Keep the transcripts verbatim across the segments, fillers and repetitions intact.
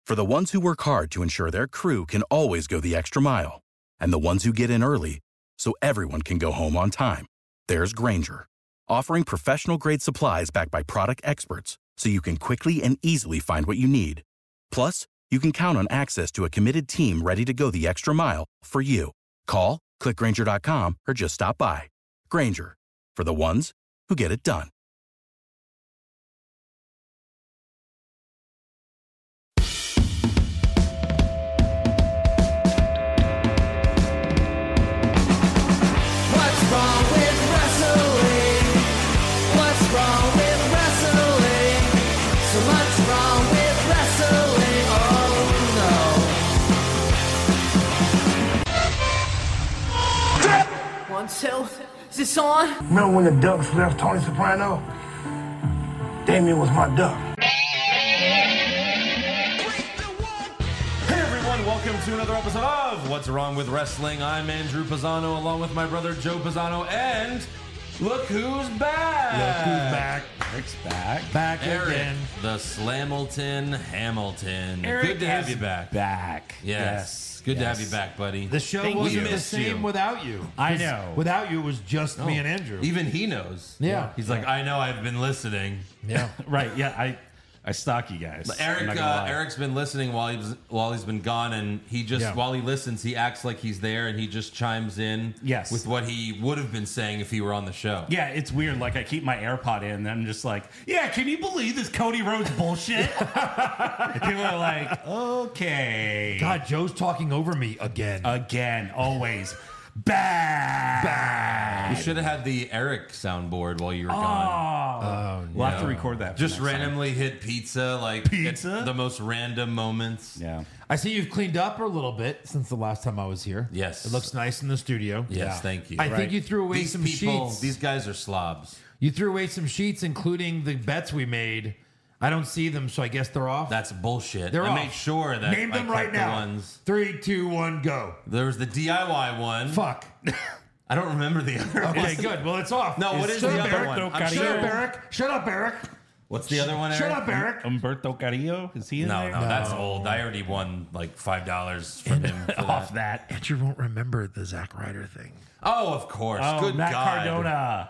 For the ones who work hard to ensure their crew can always go the extra mile, and the ones who get in early so everyone can go home on time, there's Grainger, offering professional-grade supplies backed by product experts so you can quickly and easily find what you need. Plus, you can count on access to a committed team ready to go the extra mile for you. Call, click Grainger dot com, or just stop by. Grainger, for the ones who get it done. Two. Is this on? Remember when the Ducks left Tony Soprano? Damien was my duck. Hey everyone, welcome to another episode of What's Wrong with Wrestling. I'm Andrew Pisano, along with my brother Joe Pisano, and look who's back! Look who's back. Eric's back. Back Eric, again. the Slamilton Hamilton. Eric Good to have is you back. Back. Yes. Yes. Good to Yes. have you back, buddy. The show Thank wasn't you. the Missed same you. without you. I 'Cause know. Without you, it was just me Oh, and Andrew. Even he knows. Yeah. He's like, I know I've been listening. Yeah. Right. Yeah. I I stalk you guys. Eric, I'm not uh, gonna lie. Eric's been listening while he's while he's been gone, and he just Yeah. while he listens, he acts like he's there, and he just chimes in, Yes. with what he would have been saying if he were on the show. Yeah, it's weird. Like I keep my AirPod in, and I'm just like, yeah. Can you believe this Cody Rhodes bullshit? And people are like, okay. God, Joe's talking over me again. Again, always. Bad. Bad. You should have had the Eric soundboard while you were gone. Oh, we'll have to record that. for Just next time. randomly hit pizza, like Pizza? at the most random moments. Yeah. I see you've cleaned up a little bit since the last time I was here. Yes. It looks nice in the studio. Yes, Yeah. thank you. I Right. think you threw away these some people, sheets. these guys are slobs. You threw away some sheets, including the bets we made. I don't see them, so I guess they're off. That's bullshit. They're I off. made sure that Name I them kept right the now. ones. Three, two, one, go. There was the D I Y one. Fuck. I don't remember the other one. Okay, good. Well, it's off. No, what is Shut the up, other Eric. one? I'm Shut Shut sure. up, Eric. Shut up, Eric. What's the other one, Eric? Shut up, Eric. Umberto Carrillo, is he in No, there? no, that's old. I already won like five dollars from him for Off that. that. Andrew won't remember the Zack Ryder thing. Oh, of course. Oh, Good Matt God. Cardona.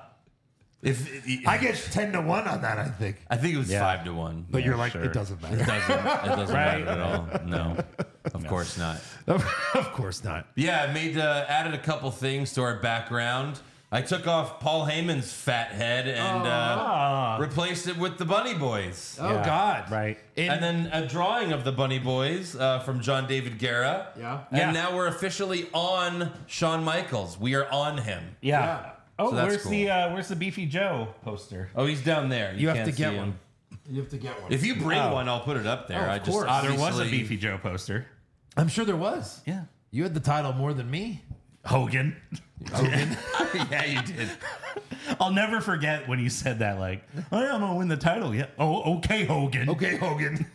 If I get ten to one on that, I think. I think it was Yeah. five to one. But Yeah, you're like, sure. it doesn't It matter. doesn't. It doesn't Right. matter at all. No, of course not. Of course not. Yeah, I made uh, added a couple things to our background. I took off Paul Heyman's fat head and uh, replaced it with the Bunny Boys. Oh, Yeah, God. Right. And then a drawing of the Bunny Boys uh, from John David Guerra. Yeah. And Yeah. now we're officially on Shawn Michaels. We are on him. Yeah. Yeah. Oh, So that's where's cool. the uh, where's the Beefy Joe poster? Oh, he's down there. You have can't to get see one. him. You have to get one. If you bring Oh. one, I'll put it up there. Oh, of I just course. obviously There was a Beefy Joe poster. I'm sure there was. Yeah. You had the title more than me. Hogan. Hogan. Yeah, you did. I'll never forget when you said that. Like, oh, yeah, I'm gonna win the title. Yeah. Oh, okay, Hogan. Okay, Hogan.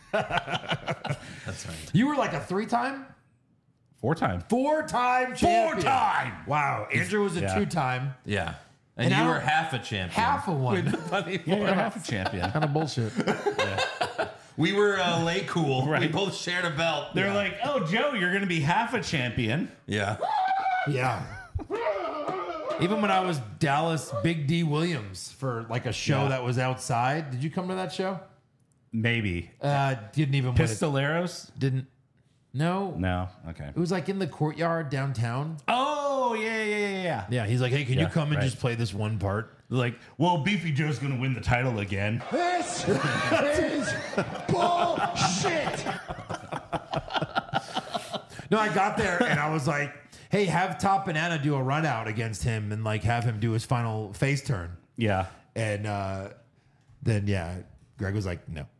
That's right. You were like a three-time? Four time. Four-time Four champion. time. Wow. Andrew was a Yeah. two-time. Yeah. And, And you now- were half a champion. Half a one. Bunny Yeah, Boy. you're half a champion. Kind of bullshit. We were uh, lay cool. We Right. both shared a belt. They're like, oh, Joe, you're gonna be half a champion. Yeah. Yeah. Even when I was Dallas Big D Williams for like a show Yeah. that was outside. Did you come to that show? Maybe. Uh, didn't even win it. Pistoleros? Didn't. No. No. Okay. It was like in the courtyard downtown. Oh, yeah, yeah, yeah, yeah. Yeah, he's like, hey, can you Yeah, come and right. just play this one part? They're like, well, Beefy Joe's gonna win the title again. This is bullshit. No, I got there and I was like, hey, have Top Banana do a run out against him and like have him do his final face turn. Yeah. And uh, then, yeah, Greg was like, no.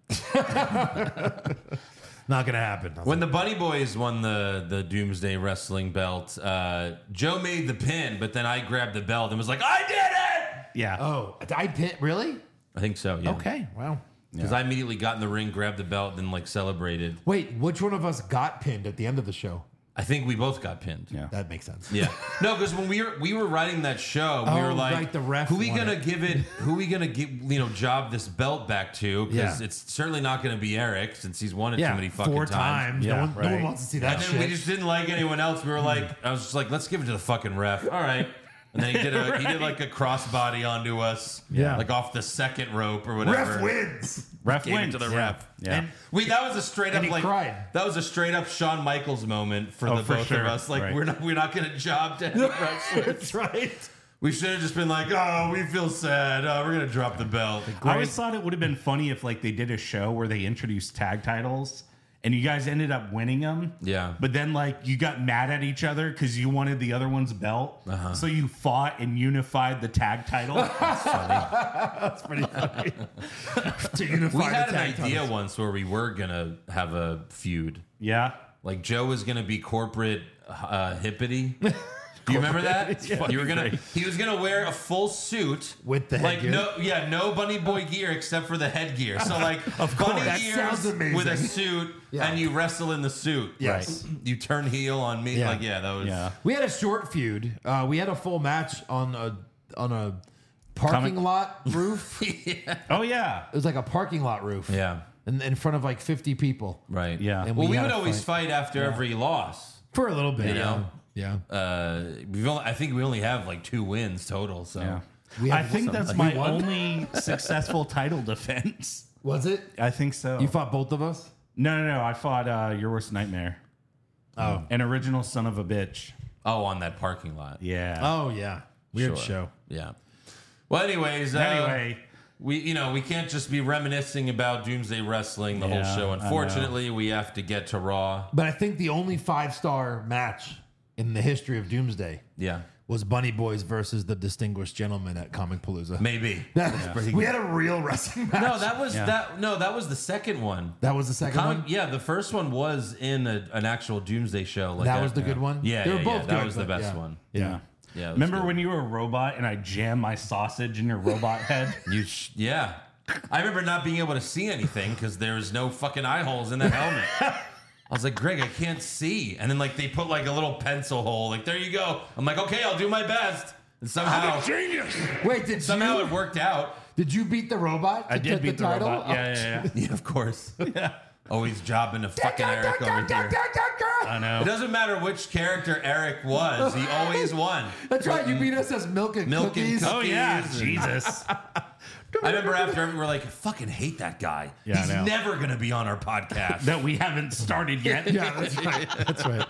Not going to happen. I was When like, the Bunny Boys won the, the Doomsday Wrestling belt, uh, Joe made the pin, but then I grabbed the belt and was like, I did it! Yeah. oh, I pit, really? I think so, yeah. Okay, wow. Because I immediately got in the ring, grabbed the belt, and like celebrated. Wait, which one of us got pinned at the end of the show? I think we both got pinned. Yeah. That makes sense. Yeah. No, because when we were we were writing that show, we Oh, were like, right, the ref who we won gonna it. give it? Who we gonna give? You know, job this belt back to? Because Yeah. it's certainly not gonna be Eric since he's won it Yeah, too many fucking four times. times. Yeah, no, one, no right. one wants to see that And then shit. we just didn't like anyone else. We were like, I was just like, let's give it to the fucking ref. All right. And then he did a he did like a crossbody onto us. Yeah. Like off the second rope or whatever. Ref wins. Ref Gave it wins. to the yeah. ref. Yeah. And We that was a straight And up he like cried. that was a straight up Shawn Michaels moment for Oh, the for both sure. of us. Like Right. we're not we're not gonna job to any wrestlers. that's right. We should have just been like, oh, we feel sad. Oh, we're gonna drop the belt. I always thought it would have been funny if like they did a show where they introduced tag titles and you guys ended up winning them. Yeah. But then like you got mad at each other because you wanted the other one's belt. So you fought and unified the tag title. That's pretty funny. to unify We the had an tag idea titles. once where we were gonna have a feud. Yeah. Like Joe was gonna be corporate uh, hippity. Do you remember that? You were gonna. He was gonna wear a full suit With the like headgear? no, yeah, no bunny boy gear except for the headgear. So like bunny That gears sounds amazing. with a suit, Yeah. and you wrestle in the suit. Yes. You turn heel on me. Yeah. Like yeah, that was. Yeah. We had a short feud. Uh, we had a full match on a on a parking Comic- lot roof. Oh yeah. It was like a parking lot roof. Yeah. In, in front of like fifty people. Right. Yeah. And Well, we, had would a always fight, after every loss. For a little bit. You Yeah. know? Yeah. Uh, we've only, I think we only have like two wins total. So Yeah. We I had think something that's like- my We won? only successful title defense. Was it? I think so. You fought both of us? no, no, no. I fought uh, Your Worst Nightmare. Oh. An original son of a bitch. oh, on that parking lot. Yeah. Oh, yeah. Weird Sure. show. Yeah. Well, anyways. Uh, Anyway. We, you know, we can't just be reminiscing about Doomsday Wrestling the whole Yeah, show. I know. Unfortunately, we have to get to Raw. But I think the only five star match in the history of Doomsday Yeah, was Bunny Boys versus the Distinguished Gentlemen at Comic Palooza. maybe. That was pretty we had a real wrestling match. No, that was Yeah. that. No, that was the second one. That was the second Comic- one? Yeah, the first one was in a, an actual Doomsday show. Like that a- was the good one? Yeah, They were yeah, both yeah. That good, was the but best yeah. one. Yeah. Yeah. it was Remember good. when you were a robot and I jammed my sausage in your robot head? You? Sh- yeah. I remember not being able to see anything because there was no fucking eye holes in the helmet. I was like, Greg, I can't see. And then like they put like a little pencil hole. Like there you go. I'm like, okay, I'll do my best. And somehow, Genius! Wait, did somehow you it worked out. did you beat the robot? To I did take beat the, title? robot. Yeah, yeah, yeah. Yeah, of course. Always jobbing to fucking Eric over here. I know. It doesn't matter which character Eric was. He always won. That's right. You beat us as milk and Milk and cookies. cookies. Oh yeah, and- Jesus. I remember after we were like, I fucking hate that guy. Yeah, I He's know. never gonna be on our podcast. that we haven't started yet. Yeah, that's right. That's right.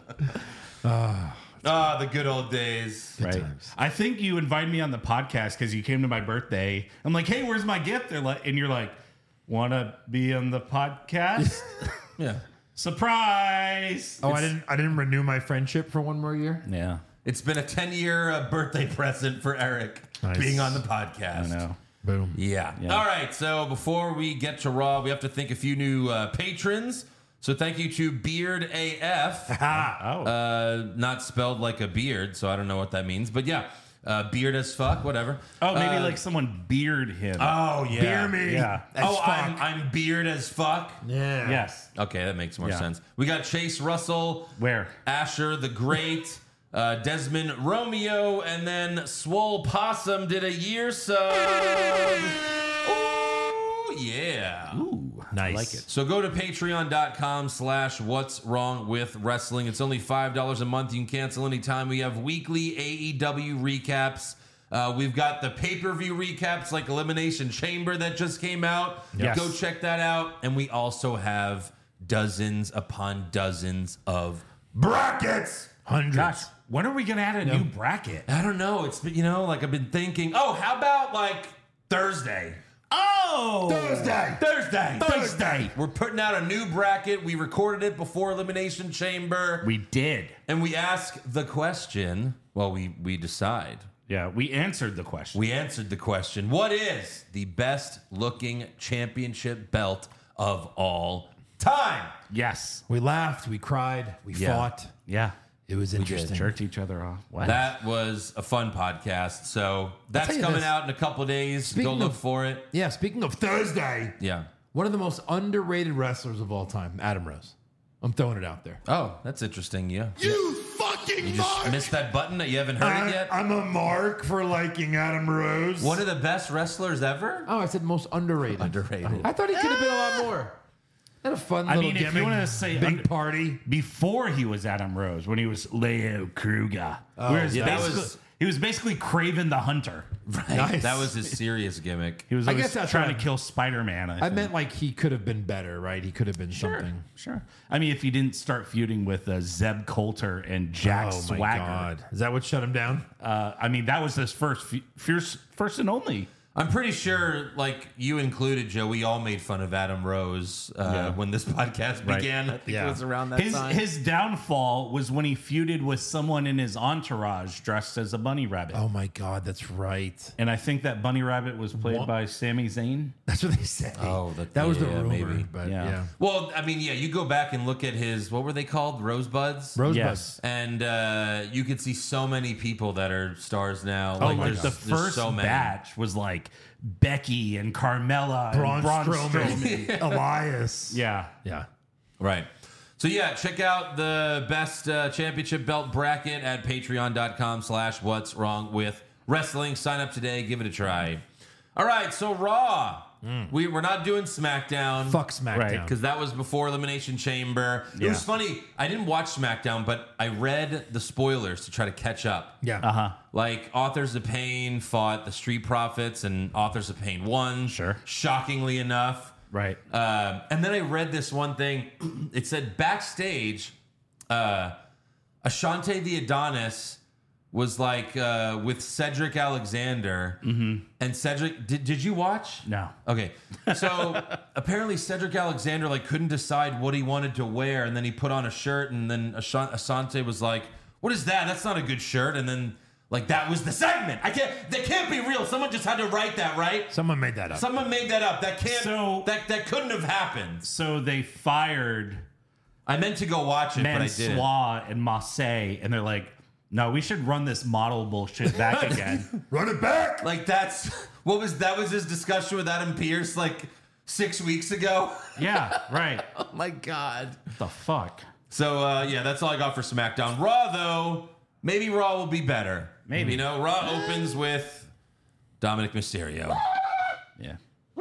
Ah, the good old days. Right. times. I think you invited me on the podcast because you came to my birthday. I'm like, hey, where's my gift? They're like, and you're like, wanna be on the podcast? Yeah. Surprise! Oh, I didn't. I didn't renew my friendship for one more year. Yeah, It's been a ten-year uh, birthday present for Eric Nice. being on the podcast. I know. Boom. Yeah. Yeah. All right. So before we get to Raw, we have to thank a few new uh, patrons. So thank you to Beard A F. Oh, uh, not spelled like a beard, so I don't know what that means. But yeah, uh, beard as fuck, whatever. oh, maybe Uh, like someone beard him. Oh yeah. Beer me. Yeah. As Oh, fuck. I'm, I'm beard as fuck. Yeah. yes. Okay, that makes more Yeah. sense. We got Chase Russell, Where? Asher the Great, uh, Desmond Romeo, and then Swole Possum did a year sub. Ooh, yeah. Ooh, Nice. I like it. So go to patreon.com slash what's wrong with wrestling. It's only five dollars a month. You can cancel anytime. We have weekly A E W recaps. Uh, we've got the pay-per-view recaps like Elimination Chamber that just came out. Yes. Go check that out. And we also have dozens upon dozens of brackets. Hundreds. Gosh, when are we gonna add a new bracket? I don't know. It's been, you know, like I've been thinking, oh, how about like Thursday? Oh, Thursday. Thursday. Thursday. We're putting out a new bracket. We recorded it before Elimination Chamber. We did. And we ask the question. Well, we, we decide. Yeah, we answered the question. We answered the question. What is the best looking championship belt of all time? yes. We laughed. We cried. We Yeah. fought. Yeah. It was interesting. Jerked each other off. What? That was a fun podcast. So that's tell you coming this. out in a couple of days. Speaking Go look of- for it. Yeah. Speaking of Thursday, Yeah. one of the most underrated wrestlers of all time, Adam Rose. I'm throwing it out there. Oh, that's interesting. Yeah. You fucking You just mark! missed that button that you haven't heard it yet? I'm a mark for liking Adam Rose. One of the best wrestlers ever? Oh, I said most underrated. Underrated. I thought he could have been a lot more. Had a fun I little mean, if you gimmick, want to say big under- party. Before he was Adam Rose, when he was Leo Kruger. Whereas yeah, that basically- was- he was basically Craven the Hunter. Right. Nice. That was his serious gimmick. He was I always guess that's trying what to I- kill Spider-Man. I, I think. meant like he could have been better, right? He could have been Sure, something. sure. I mean, if he didn't start feuding with uh, Zeb Coulter and Jack oh Swagger. my God. Is that what shut him down? Uh, I mean, that was his first, fe- fierce, first and only. I'm pretty sure, like you included, Joe, we all made fun of Adam Rose uh, Yeah. when this podcast Right. began. I think Yeah. it was around that His time. his downfall was when he feuded with someone in his entourage dressed as a bunny rabbit. Oh my God, that's right. And I think that bunny rabbit was played What? by Sami Zayn. That's what they say. Oh, that- that was the yeah, rumor. maybe. But Yeah. yeah. Well, I mean, yeah, you go back and look at his, what were they called? Rosebuds? Rosebud. Yes. And uh, you could see so many people that are stars now. Oh, like, like there's, the there's first so many. batch was like Becky and Carmella Braun and Braun Strowman, Strowman. Elias. Yeah. Yeah. Right. So yeah, check out the best uh, championship belt bracket at patreon.com slash what's wrong with wrestling. Sign up today. Give it a try. All right. So Raw. We, we're not doing SmackDown. Fuck SmackDown. Right, Because that was before Elimination Chamber. It Yeah. was funny. I didn't watch SmackDown, but I read the spoilers to try to catch up. Yeah. Uh huh. Like, Authors of Pain fought the Street Profits, and Authors of Pain won. Sure. Shockingly enough. Right. Um, and then I read this one thing. It said backstage, uh, Ashante the Adonis was like uh, with Cedric Alexander. Mm-hmm. And Cedric, did, did you watch? No. Okay. So apparently Cedric Alexander like couldn't decide what he wanted to wear. And then he put on a shirt. And then Ashan- Asante was like, what is that? That's not a good shirt. And then like that was the segment. I can't, that can't be real. Someone just had to write that, right? Someone made that up. Someone made that up. That can't. So- that that couldn't have happened. So they fired I meant to go watch it, but I didn't. Mansois and Marseille, and they're like, no, we should run this model bullshit back again. Run it back. Like that's what was that was his discussion with Adam Pearce like six weeks ago. Yeah, right. Oh my god. What the fuck? So uh, yeah, that's all I got for SmackDown. Raw though, maybe Raw will be better. Maybe. You know, Raw opens with Dominic Mysterio. Yeah.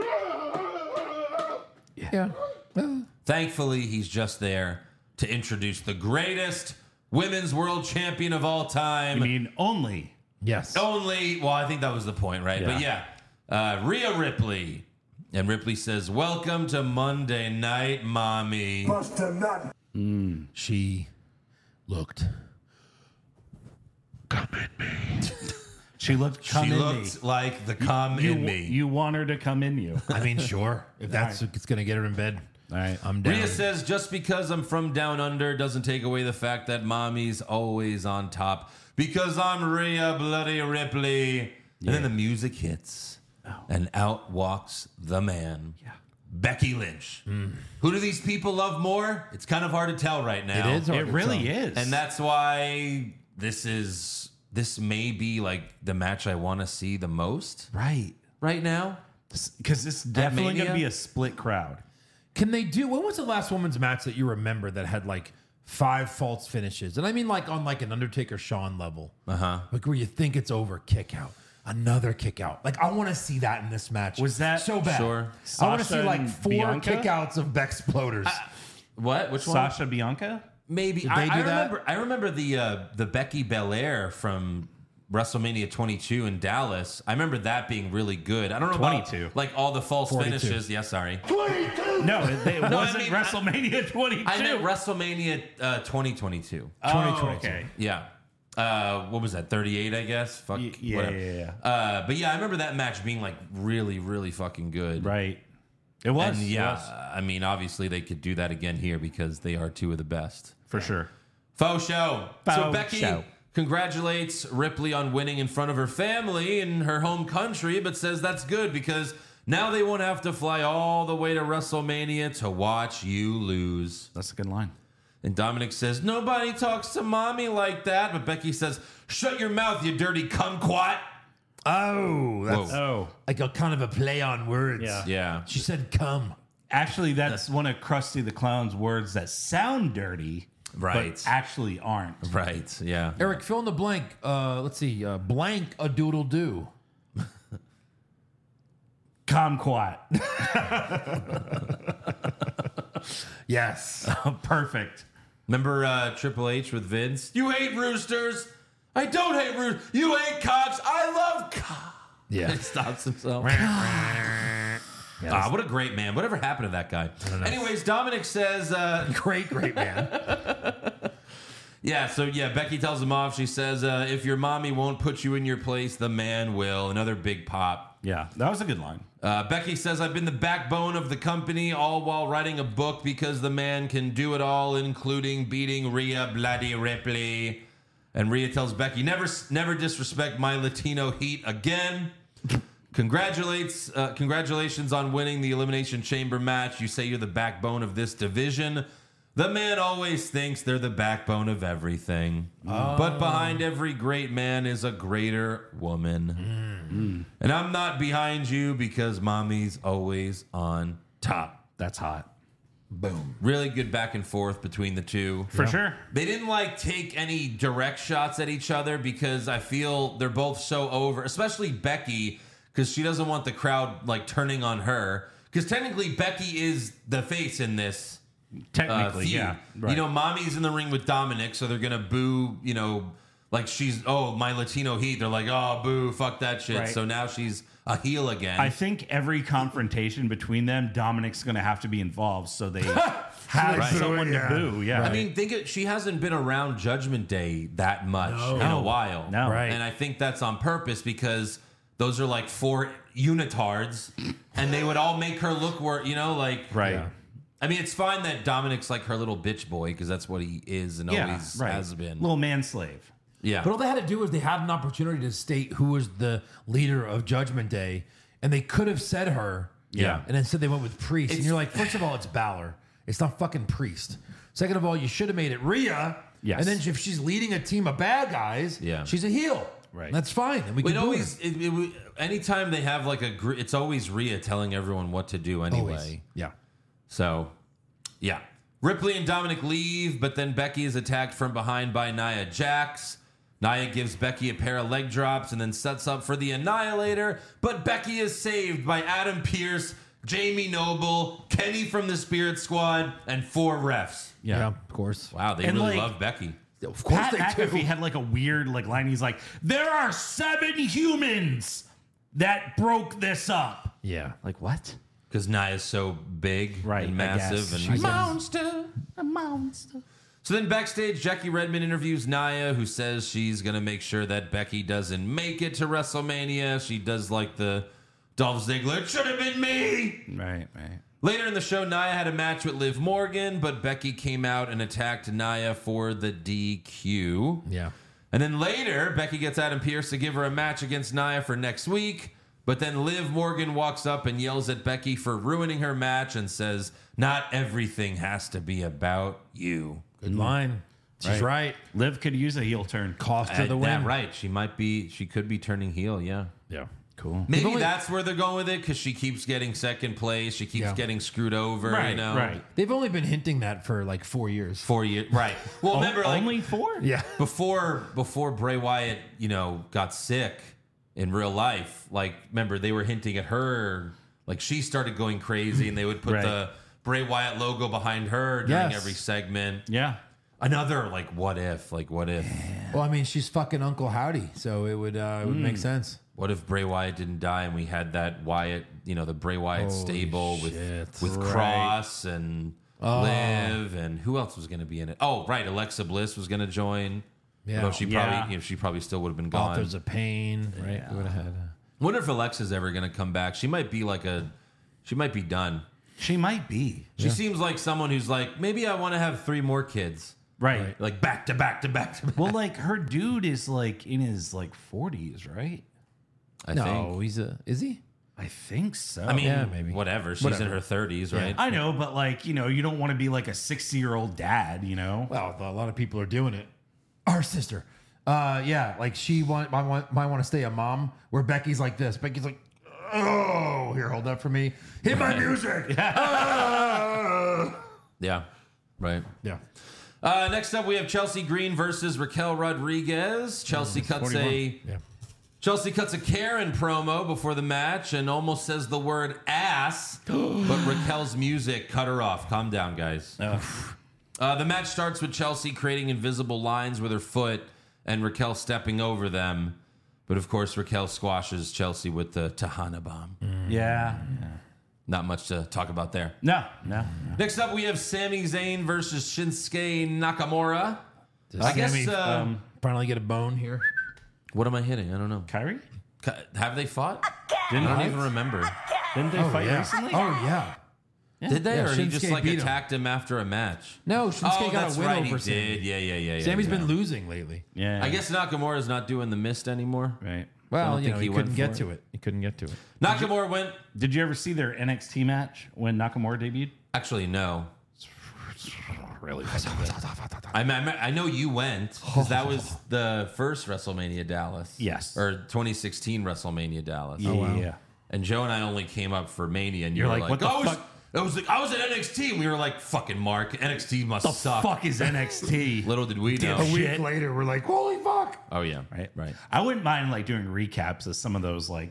Yeah. Thankfully, he's just there to introduce the greatest women's world champion of all time. I mean, only. Yes. Only, well, I think that was the point, right? But yeah, uh, Rhea Ripley. And Ripley says, welcome to Monday Night, Mommy. Must have not. She looked. Come at me. She looked come she in looked me. like the come You, in me. you want her to come in you. I mean, sure. If that's what's going to get her in bed, All right. I'm down. Rhea says, just because I'm from down under doesn't take away the fact that Mommy's always on top. Because I'm Rhea Bloody Ripley. And then the music hits. And out walks the man. Yeah. Becky Lynch. Who do these people love more? It's kind of hard to tell right now. It is hard It to really tell. is. And that's why this is this may be like the match I want to see the most right. right now. Because it's definitely going to Mania? be a split crowd. Can they do? When was the last women's match that you remember that had like five false finishes? And I mean, like on like an Undertaker Shawn level, uh huh. Like where you think it's over, kick out, another kick out. Like I want to see that in this match. Was that- so bad? Sure. I want to Sasha see like and four Bianca? kickouts of Beck Sploders. What? Which one? Sasha Bianca? Maybe. Did I, they I do that? remember. I remember the uh, the Becky Belair from WrestleMania twenty-two in Dallas. I remember that being really good. I don't know twenty-two. about like all the false forty-two. finishes. Yeah, sorry. No, it, it No, I wasn't mean, WrestleMania twenty-two. I meant WrestleMania uh, twenty twenty-two. oh, twenty twenty-two. okay. Yeah. Uh, what was that? thirty-eight, I guess. Fuck. Y- yeah, whatever. yeah, Uh, but yeah, I remember that match being like really, really fucking good. Right. It was. And it yeah, was, I mean, obviously they could do that again here because they are two of the best. for sure. Faux show. so Faux Becky show. congratulates Ripley on winning in front of her family in her home country, but says that's good because now they won't have to fly all the way to WrestleMania to watch you lose. That's a good line. And Dominic says, nobody talks to mommy like that. But Becky says, shut your mouth, you dirty kumquat. Oh, that's Whoa. Oh. like a kind of a play on words. Yeah. Yeah. She said, "Come." Actually, that's one of Krusty the Clown's words that sound dirty, Right. but actually aren't. Right. Yeah. Eric, fill in the blank. Uh, let's see. Uh, blank a doodle do. Kumquat. Yes. Perfect. Remember uh, Triple H with Vince? You hate roosters. I don't hate roosters. You hate cocks. I love cocks. Yeah. He stops himself. Ah, what a great man. Whatever happened to that guy? Anyways, Dominic says, uh, Great, great man. yeah, so yeah, Becky tells him off. She says, uh, if your mommy won't put you in your place, the man will. Another big pop. Yeah, that was a good line. Uh, Becky says, I've been the backbone of the company, all while writing a book because the man can do it all, including beating Rhea Bloody Ripley. And Rhea tells Becky, never never disrespect my Latino heat again. Congratulates, uh, congratulations on winning the Elimination Chamber match. You say you're the backbone of this division. The man always thinks they're the backbone of everything. Oh. But behind every great man is a greater woman. Mm. And I'm not behind you because mommy's always on top. That's hot. Boom. Really good back and forth between the two. For sure. They didn't like take any direct shots at each other because I feel they're both so over, especially Becky, because she doesn't want the crowd like turning on her. Because technically Becky is the face in this. Technically, uh, feud. yeah. Right. You know, mommy's in the ring with Dominic, so they're gonna boo. You know, like she's oh my Latino heat. They're like oh boo, fuck that shit. Right. So now she's a heel again. I think every confrontation between them, Dominic's going to have to be involved, so they have Right. someone Yeah. to boo. Yeah, I mean, think it, she hasn't been around Judgment Day that much No. in a No. while. No. Right. And I think that's on purpose because those are like four unitards, and they would all make her look where you know, like right. Yeah. I mean, it's fine that Dominic's like her little bitch boy because that's what he is and Yeah, always right. has been. Little man slave. Yeah, But all they had to do was they had an opportunity to state who was the leader of Judgment Day, and they could have said her. Yeah. And instead they went with Priest. It's- and you're like, first of all, it's Balor. It's not fucking Priest. Second of all, you should have made it Rhea. Yes. And then if she's leading a team of bad guys, Yeah. she's a heel. Right. That's fine. And we can it do always it. it, it, it, anytime they have like a gr- it's always Rhea telling everyone what to do anyway. Always. Yeah. So, yeah. Ripley and Dominic leave, but then Becky is attacked from behind by Nia Jax. Nia gives Becky a pair of leg drops and then sets up for the Annihilator, but Becky is saved by Adam Pearce, Jamie Noble, Kenny from the Spirit Squad, and four refs. Yeah. Yeah, of course. Wow, they And, really like- love Becky. Of course Pat they McAfee do. had like a weird like line. He's like, "There are seven humans that broke this up." Yeah. Like what? Because Nia's so big Right, and I guess. massive and She's- monster. A monster. So then backstage, Jackie Redmond interviews Nia, who says she's going to make sure that Becky doesn't make it to WrestleMania. She does like the Dolph Ziggler, it should have been me. Right, right. Later in the show, Nia had a match with Liv Morgan, but Becky came out and attacked Nia for the D Q. Yeah. And then later, Becky gets Adam Pearce to give her a match against Nia for next week. But then Liv Morgan walks up and yells at Becky for ruining her match and says, not everything has to be about you. Good line. She's right. Liv could use a heel turn. Cost to Uh, the that win. right. She might be, she could be turning heel, yeah. Yeah. Cool. Maybe only- that's where they're going with it because she keeps getting second place. She keeps Yeah. getting screwed over, Right, you know? right. They've only been hinting that for like four years. Four years. Right. Well, remember, like, only four? Yeah. before before Bray Wyatt, you know, got sick in real life, like remember they were hinting at her, like she started going crazy, and they would put Right. the Bray Wyatt logo behind her during Yes. every segment. Yeah. Another like what if, like what if, Well, I mean, she's fucking Uncle Howdy, so it would uh, it would make sense. what if Bray Wyatt didn't die and we had that Wyatt, you know, the Bray Wyatt Holy stable with shit. with Right. Cross and Liv and who else was going to be in it? Oh, right, Alexa Bliss was going to join. Yeah. Although she Yeah. probably, you know, she probably still would have been gone. Authors of Pain, right? We would have had. Uh, Wonder if Alexa's ever going to come back. She might be like a, she might be done. She might be. She seems like someone who's like, maybe I want to have three more kids, Right. like back to back to back to back. Well, like her dude is like in his like forties, right? I no, think. he's a. Is he? I think so. I mean, Yeah, maybe. whatever. She's Whatever. in her thirties, right? I know, but like, you know, you don't want to be like a sixty year old dad, you know? Well, a lot of people are doing it. Our sister. Uh, yeah, like she want, might want, might want to stay a mom. Where Becky's like this. Becky's like, oh, here, hold up for me. Hit my music. Yeah, right. Yeah. Uh, next up, we have Chelsea Green versus Raquel Rodriguez. Chelsea cuts forty-one. a Yeah. Chelsea cuts a Karen promo before the match and almost says the word ass, but Raquel's music cut her off. Calm down, guys. Uh, the match starts with Chelsea creating invisible lines with her foot and Raquel stepping over them. But of course, Raquel squashes Chelsea with the Tahana bomb. Yeah. yeah. Not much to talk about there. No, no. no. Next up, we have Sami Zayn versus Shinsuke Nakamura. I guess. Sammy, Uh, Um, Finally get a bone here. what am I hitting? I don't know. Kyrie? Ka- Have they fought? Didn't, I don't even remember. didn't they fight yeah. recently? Oh, yeah. Did they, Yeah, or he Shinsuke just like beat him. attacked him after a match? No, Shinsuke oh, got that's a win right. over He Sammy. did. Yeah, yeah, yeah. yeah Sammy's yeah. been losing lately. Yeah. I guess Nakamura's not doing the mist anymore. Right. Well, don't you think know, he he, went couldn't get for to it. He couldn't get to it. Nakamura went. Did you ever see their N X T match when Nakamura debuted? Actually, no. Really? I mean, I know you went because that was the first WrestleMania Dallas. Yes. Or twenty sixteen WrestleMania Dallas. Yeah. yeah. And Joe and I only came up for Mania, and you You're were like, like, what the I was, fuck? I was like, I was at N X T. And we were like, fucking Mark, N X T must The suck. fuck is N X T? Little did we know. A week Shit. later, we're like, holy fuck. Oh yeah, Right. right. I wouldn't mind like doing recaps of some of those like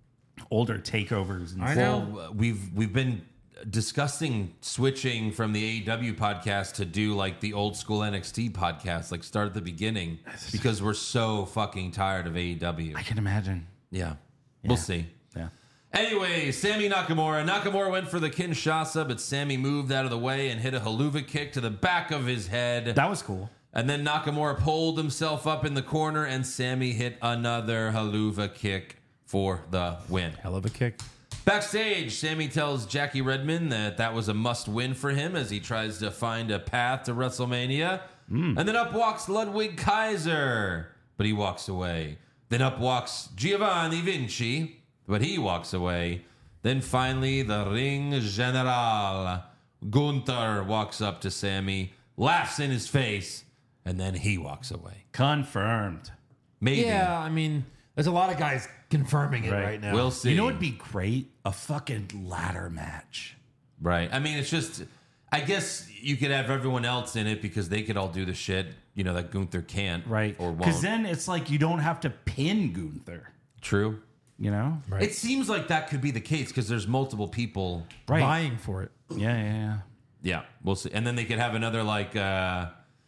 older takeovers. And I stuff. know. Well, uh, we've we've been discussing switching from the A E W podcast to do like the old school N X T podcast, like start at the beginning, because we're so fucking tired of A E W. I can imagine. Yeah, we'll see. Yeah. Anyway, Sami Nakamura. Nakamura went for the Kinshasa, but Sami moved out of the way and hit a haluva kick to the back of his head. That was cool. And then Nakamura pulled himself up in the corner, and Sami hit another haluva kick for the win. Hell of a kick. Backstage, Sami tells Jackie Redmond that that was a must-win for him as he tries to find a path to WrestleMania. And then up walks Ludwig Kaiser, but he walks away. Then up walks Giovanni Vinci, but he walks away. Then finally, the Ring General, Gunther, walks up to Sami, laughs in his face, and then he walks away. Confirmed. Maybe. Yeah, I mean, there's a lot of guys confirming it Right. right, now. We'll see. You know what'd be great? A fucking ladder match. Right. I mean, it's just, I guess you could have everyone else in it because they could all do the shit, you know, that Gunther can't. Right. Or won't. Because then it's like you don't have to pin Gunther. True. You know? Right. It seems like that could be the case because there's multiple people. Right. Vying for it. Yeah, yeah, yeah. Yeah. We'll see. And then they could have another, like, uh,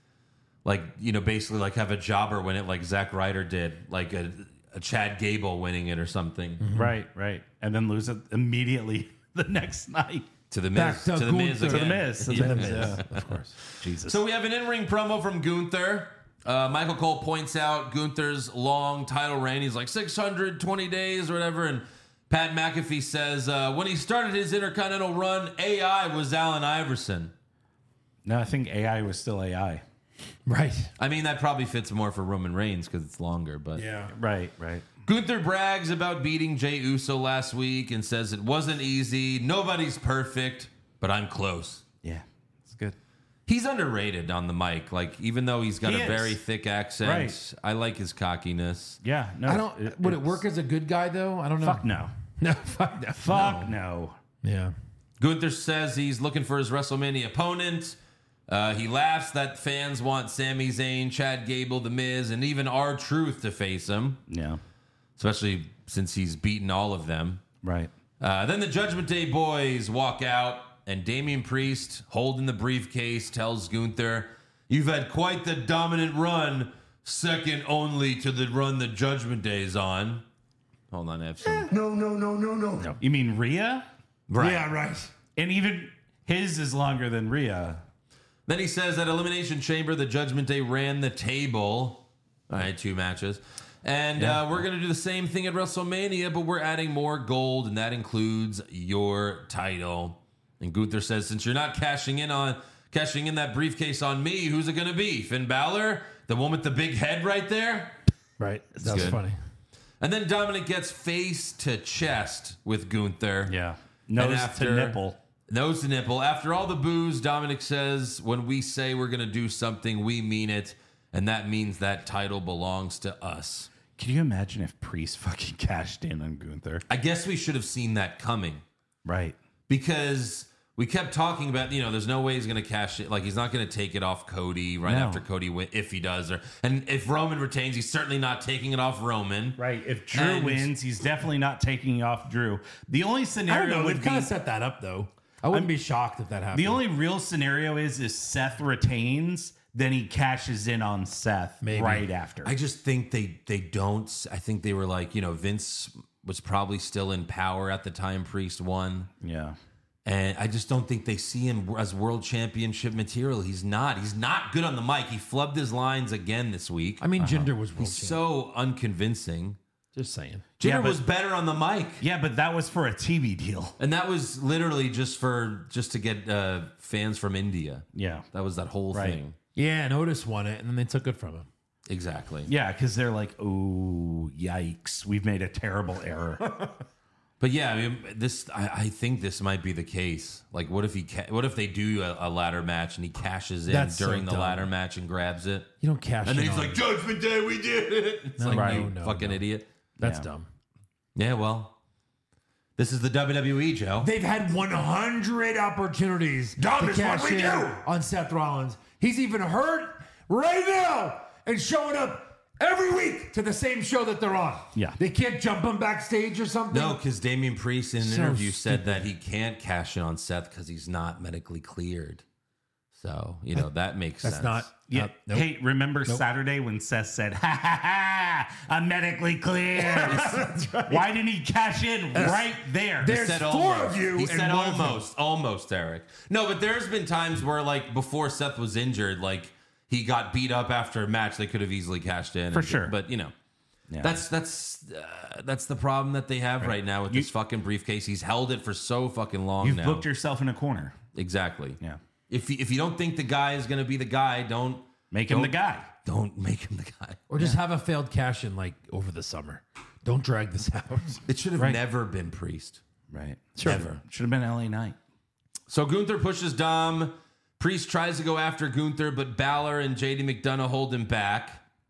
like, you know, basically like have a jobber win it like Zack Ryder did, like a, a Chad Gable winning it or something. Right, right. And then lose it immediately the next night. To the Back Miz. to To the Miz. Gunther. again. To the Miz. To Yeah. the Miz. Yeah, of course. Jesus. So we have an in-ring promo from Gunther. Uh, Michael Cole points out Gunther's long title reign. He's like six hundred twenty days or whatever. And Pat McAfee says uh, when he started his Intercontinental run, A I was Allen Iverson. no, I think A I was still A I. Right. I mean, that probably fits more for Roman Reigns because it's longer. But Yeah. Right, right. Gunther brags about beating Jey Uso last week and says it wasn't easy. Nobody's perfect, but I'm close. Yeah. It's good. He's underrated on the mic. Like, even though he's got He a is. very thick accent, Right. I like his cockiness. Yeah. No. I don't. would it work as a good guy though? I don't know. Fuck no. No. Fuck no. Fuck no. Yeah. Gunther says he's looking for his WrestleMania opponent. Uh, he laughs that fans want Sami Zayn, Chad Gable, The Miz, and even R-Truth to face him, Yeah. especially since he's beaten all of them. Right. Uh, then the Judgment Day boys walk out, and Damian Priest, holding the briefcase, tells Gunther, "You've had quite the dominant run, second only to the run the Judgment Day's on." Hold on, I have some. No, no, no, no, no. No. You mean Rhea? Right. Yeah. Right. And even his is longer than Rhea. Then he says at Elimination Chamber, the Judgment Day ran the table. All right, two matches. And uh, we're going to do the same thing at WrestleMania, but we're adding more gold, and that includes your title. And Gunther says, since you're not cashing in on cashing in that briefcase on me, who's it going to be? Finn Balor? The one with the big head right there? Right. That's good. funny. And then Dominic gets face to chest with Gunther. Yeah. Nose after- to nipple. Nose to nipple. After all the booze, Dominic says, when we say we're going to do something, we mean it. And that means that title belongs to us. Can you imagine if Priest fucking cashed in on Gunther? I guess we should have seen that coming. Right. Because we kept talking about, you know, there's no way he's going to cash it. Like, he's not going to take it off Cody right No. after Cody win, if he does. Or And if Roman retains, he's certainly not taking it off Roman. Right. If Drew And- wins, he's definitely not taking off Drew. The only I don't scenario know. would They've be kind of set that up, though. I wouldn't be shocked if that happened. the only real scenario is if Seth retains, then he cashes in on Seth Maybe. right after. I just think they they don't. I think they were like, you know, Vince was probably still in power at the time Priest won. yeah. And I just don't think they see him as world championship material. He's not. He's not good on the mic. He flubbed his lines again this week. I mean, Jinder was world He's champ. so unconvincing. Just saying. Jinder Yeah, but- was better on the mic. Yeah, but that was for a T V deal. And that was literally just for just to get uh, fans from India. Yeah. That was that whole Right. thing. Yeah, and Otis won it, and then they took it from him. Exactly. Yeah, because they're like, oh, yikes. We've made a terrible error. But yeah, I mean, this I, I think this might be the case. Like, what if he? Ca- what if they do a, a ladder match and he cashes in That's so during the dumb. ladder match and grabs it, You don't cash and then in he's on- like, "Judgment Day, we did it." It's No, like, right. you no, fucking no. idiot. That's Yeah. dumb. Yeah, well, this is the W W E, Joe. They've had one hundred opportunities Dumb to is what cash we in do. on Seth Rollins. He's even hurt right now and showing up every week to the same show that they're on. Yeah. They can't jump him backstage or something. No, because Damian Priest in an So interview said stupid. that he can't cash in on Seth because he's not medically cleared. So you know that makes That's sense. not. Yeah. uh, nope. Hey, remember Saturday when Seth said, ha ha ha, I'm medically clear. Why didn't he cash in right there? There's said four almost. of you He and said one of them. almost, almost, Eric. No, but there's been times where, like, before Seth was injured, like he got beat up after a match. They could have easily cashed in For and- sure. But you know, Yeah. that's that's uh, that's the problem that they have right, now with You- this fucking briefcase. He's held it for so fucking long You've now. booked yourself in a corner. exactly. Yeah. If you, if you don't think the guy is going to be the guy, don't Make him the Don't- guy. don't make him the guy. Or just have a failed cash in like over the summer. Don't drag this out. It should have Right. never been Priest. Right. Never. Should have been L A Knight. So Gunther pushes Dom. Priest tries to go after Gunther, but Balor and J D McDonough hold him back.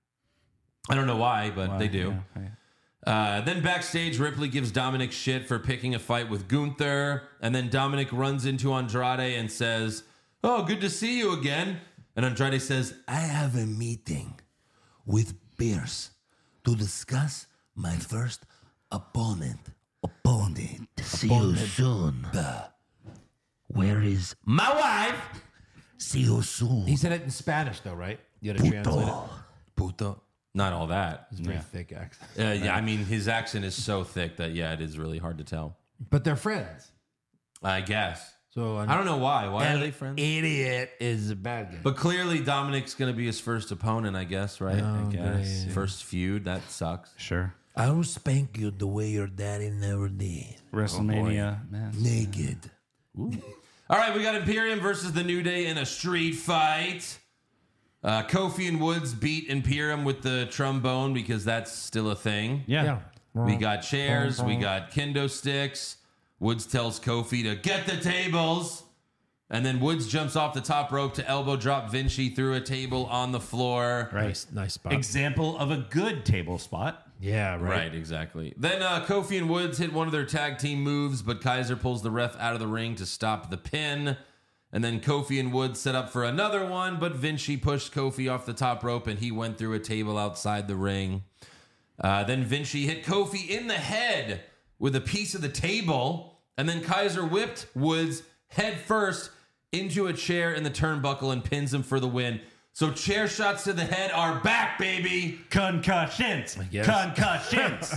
I don't know why, but they do. Yeah, yeah. Uh, then backstage, Ripley gives Dominic shit for picking a fight with Gunther. And then Dominic runs into Andrade and says, "Oh, good to see you again." And Andrade says, "I have a meeting with Pierce to discuss my first opponent." Opponent. See you soon. Where is My wife. see you soon? He said it in Spanish though, right? You had to translate it. Puto. Not all that. It's a very thick accent. Uh, yeah, I mean, his accent is so thick that, yeah, it is really hard to tell. But they're friends. I guess. So I don't know why. Why are they friends? Idiot is a bad guy. But clearly, Dominic's going to be his first opponent, I guess, right? Oh, I guess. great. First feud. That sucks. Sure. I will spank you the way your daddy never did. WrestleMania. man. Naked. All right, we got Imperium versus the New Day in a street fight. Uh, Kofi and Woods beat Imperium with the trombone because that's still a thing. Yeah. We got chairs. We got kendo sticks. Woods tells Kofi to get the tables. And then Woods jumps off the top rope to elbow drop Vinci through a table on the floor. Right. Nice, nice spot. Example of a good table spot. yeah, right. Right, exactly. Then uh, Kofi and Woods hit one of their tag team moves, but Kaiser pulls the ref out of the ring to stop the pin. And then Kofi and Woods set up for another one, but Vinci pushed Kofi off the top rope and he went through a table outside the ring. Uh, then Vinci hit Kofi in the head with a piece of the table, and then Kaiser whipped Woods head first into a chair in the turnbuckle and pins him for the win. So chair shots to the head are back, baby. Concussions. guess. Concussions.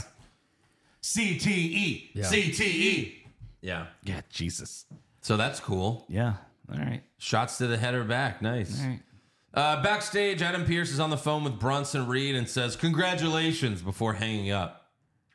C T E. Yeah. C T E. Yeah. Yeah, Jesus. So that's cool. Yeah. All right. Shots to the head or back. Nice. All right. Uh, backstage, Adam Pearce is on the phone with Bronson Reed and says, "Congratulations," before hanging up.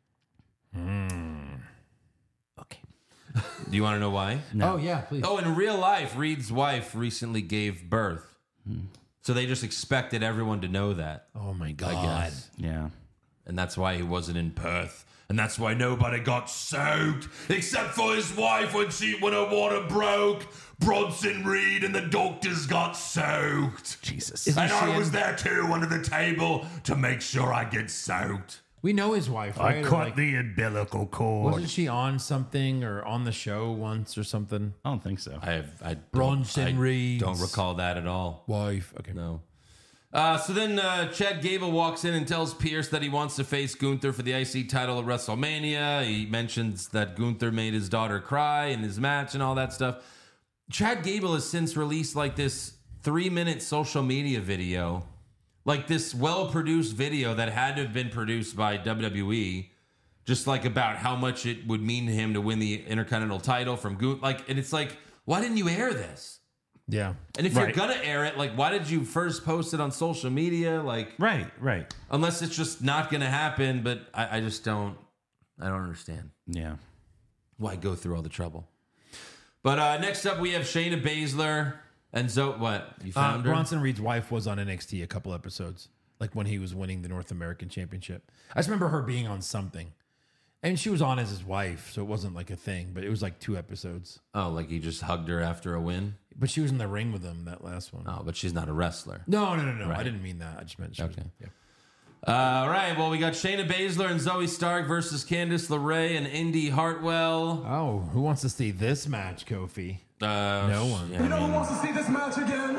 Okay. Do you want to know why? Oh, yeah, please. Oh, in real life, Reed's wife recently gave birth. So they just expected everyone to know that, Oh, my I God. guess. Yeah. And that's why he wasn't in Perth. And that's why nobody got soaked, except for his wife when she when her water broke. Bronson Reed and the doctors got soaked. Jesus. Isn't And she I in- was there too under the table to make sure I get soaked. We know his wife, I right? Or, cut like, the umbilical cord. wasn't she on something or on the show once or something? I don't think so. I have I don't- Bronson I Reeds. don't recall that at all. Wife. Okay. No. Uh, so then uh, Chad Gable walks in and tells Pierce that he wants to face Gunther for the I C title at WrestleMania. He mentions that Gunther made his daughter cry in his match and all that stuff. Chad Gable has since released like this three-minute social media video, like this well-produced video that had to have been produced by W W E, just like about how much it would mean to him to win the Intercontinental title from Gunther. Like, and it's like, why didn't you air this? Yeah. And if Right. you're gonna air it, like, why did you first post it on social media? Like, Right, right. unless it's just not gonna happen. But I, I just don't, I don't understand Yeah. why go through all the trouble. But uh, next up, we have Shayna Baszler and Zoe. What you Uh, found her? Bronson Reed's wife was on N X T a couple episodes, like when he was winning the North American Championship. I just remember her being on something. And she was on as his wife, so it wasn't like a thing, but it was like two episodes. Oh, like he just hugged her after a win. But she was in the ring with him that last one. Oh, but she's not a wrestler. No, no, no, no. I Right. didn't mean that. I just meant she Okay. was. Yeah. Uh, all right. Well, we got Shayna Baszler and Zoe Stark versus Candice LeRae and Indy Hartwell. Oh, who wants to see this match, Kofi? Uh, No one. yeah, I, mean, wants to see this match again?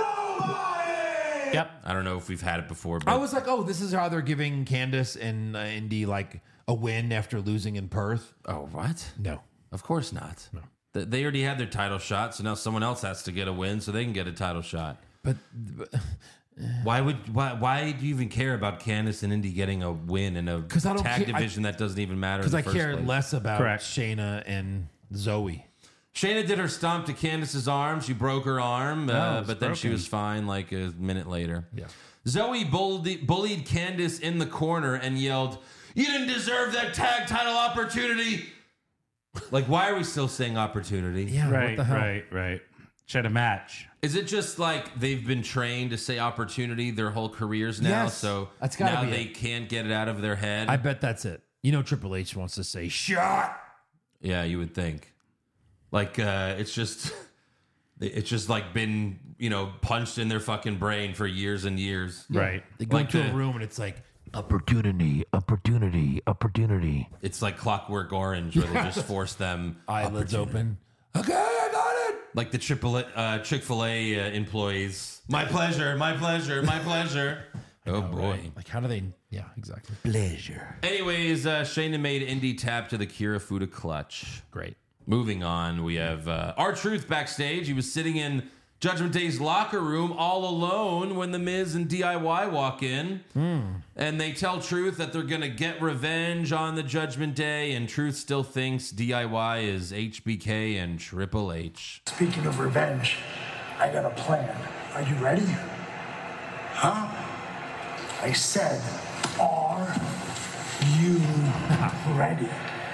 Nobody! Yep. I don't know if we've had it before, but I was like, oh, this is how they're giving Candice and uh, Indy like a win after losing in Perth. oh, what? No. Of course not. No. They already had their title shot, so now someone else has to get a win so they can get a title shot. But, but Why would why why do you even care about Candice and Indy getting a win in a 'Cause I don't tag care- I- division that doesn't even matter? in because the I first care place? less about Correct. Shayna and Zoe. Shayna did her stomp to Candice's arm. She broke her arm, uh, it's but then she broken. was fine like a minute later. Yeah. Zoe bullied, bullied Candice in the corner and yelled, "You didn't deserve that tag title opportunity." Like, why are we still saying opportunity? Yeah. Right, what the hell? right, right. She had a match. Is it just like they've been trained to say opportunity their whole careers now? Yes, so that's gotta now be they it. can't get it out of their head? I bet that's it. You know, Triple H wants to say shot. Yeah, you would think. Like, uh, it's just, it's just like been, you know, punched in their fucking brain for years and years. Right. They go Like into the- a room and it's like, Opportunity, opportunity, opportunity. It's like Clockwork Orange, where they just force them eyelids open. Okay, I got it. like the Triple uh, Chick-fil-A uh, employees. My pleasure, my pleasure, my pleasure. Oh boy. Like, how do they? Yeah, exactly. Pleasure. Anyways, uh, Shayna made Indy tap to the Kira Fuda clutch. Great. Moving on, we have uh, R-Truth backstage. He was sitting in Judgment Day's locker room all alone when The Miz and D I Y walk in. And they tell Truth that they're going to get revenge on the Judgment Day. And Truth still thinks D I Y is H B K and Triple H. Speaking of revenge, I got a plan. Are you ready? Huh? I said, are you ready?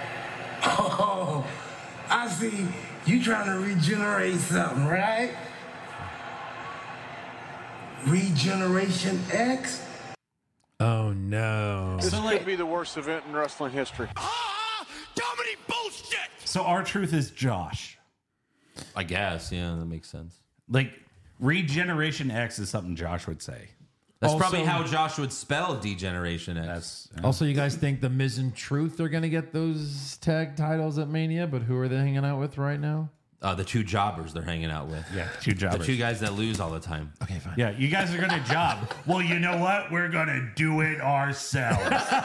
Oh, I see you trying to regenerate something, right? Regeneration X? Oh no. This could be the worst event in wrestling history. So our truth is Josh. I guess. Yeah, that makes sense. Like Regeneration X is something Josh would say. That's Also- probably how Josh would spell Degeneration X. That's Also, you guys think the Miz and Truth are going to get those tag titles at Mania, but who are they hanging out with right now? Uh, the two jobbers they're hanging out with. yeah, two The jobbers. two guys that lose all the time. Okay, fine. Yeah, you guys are gonna job. Well, you know what? We're gonna do it ourselves.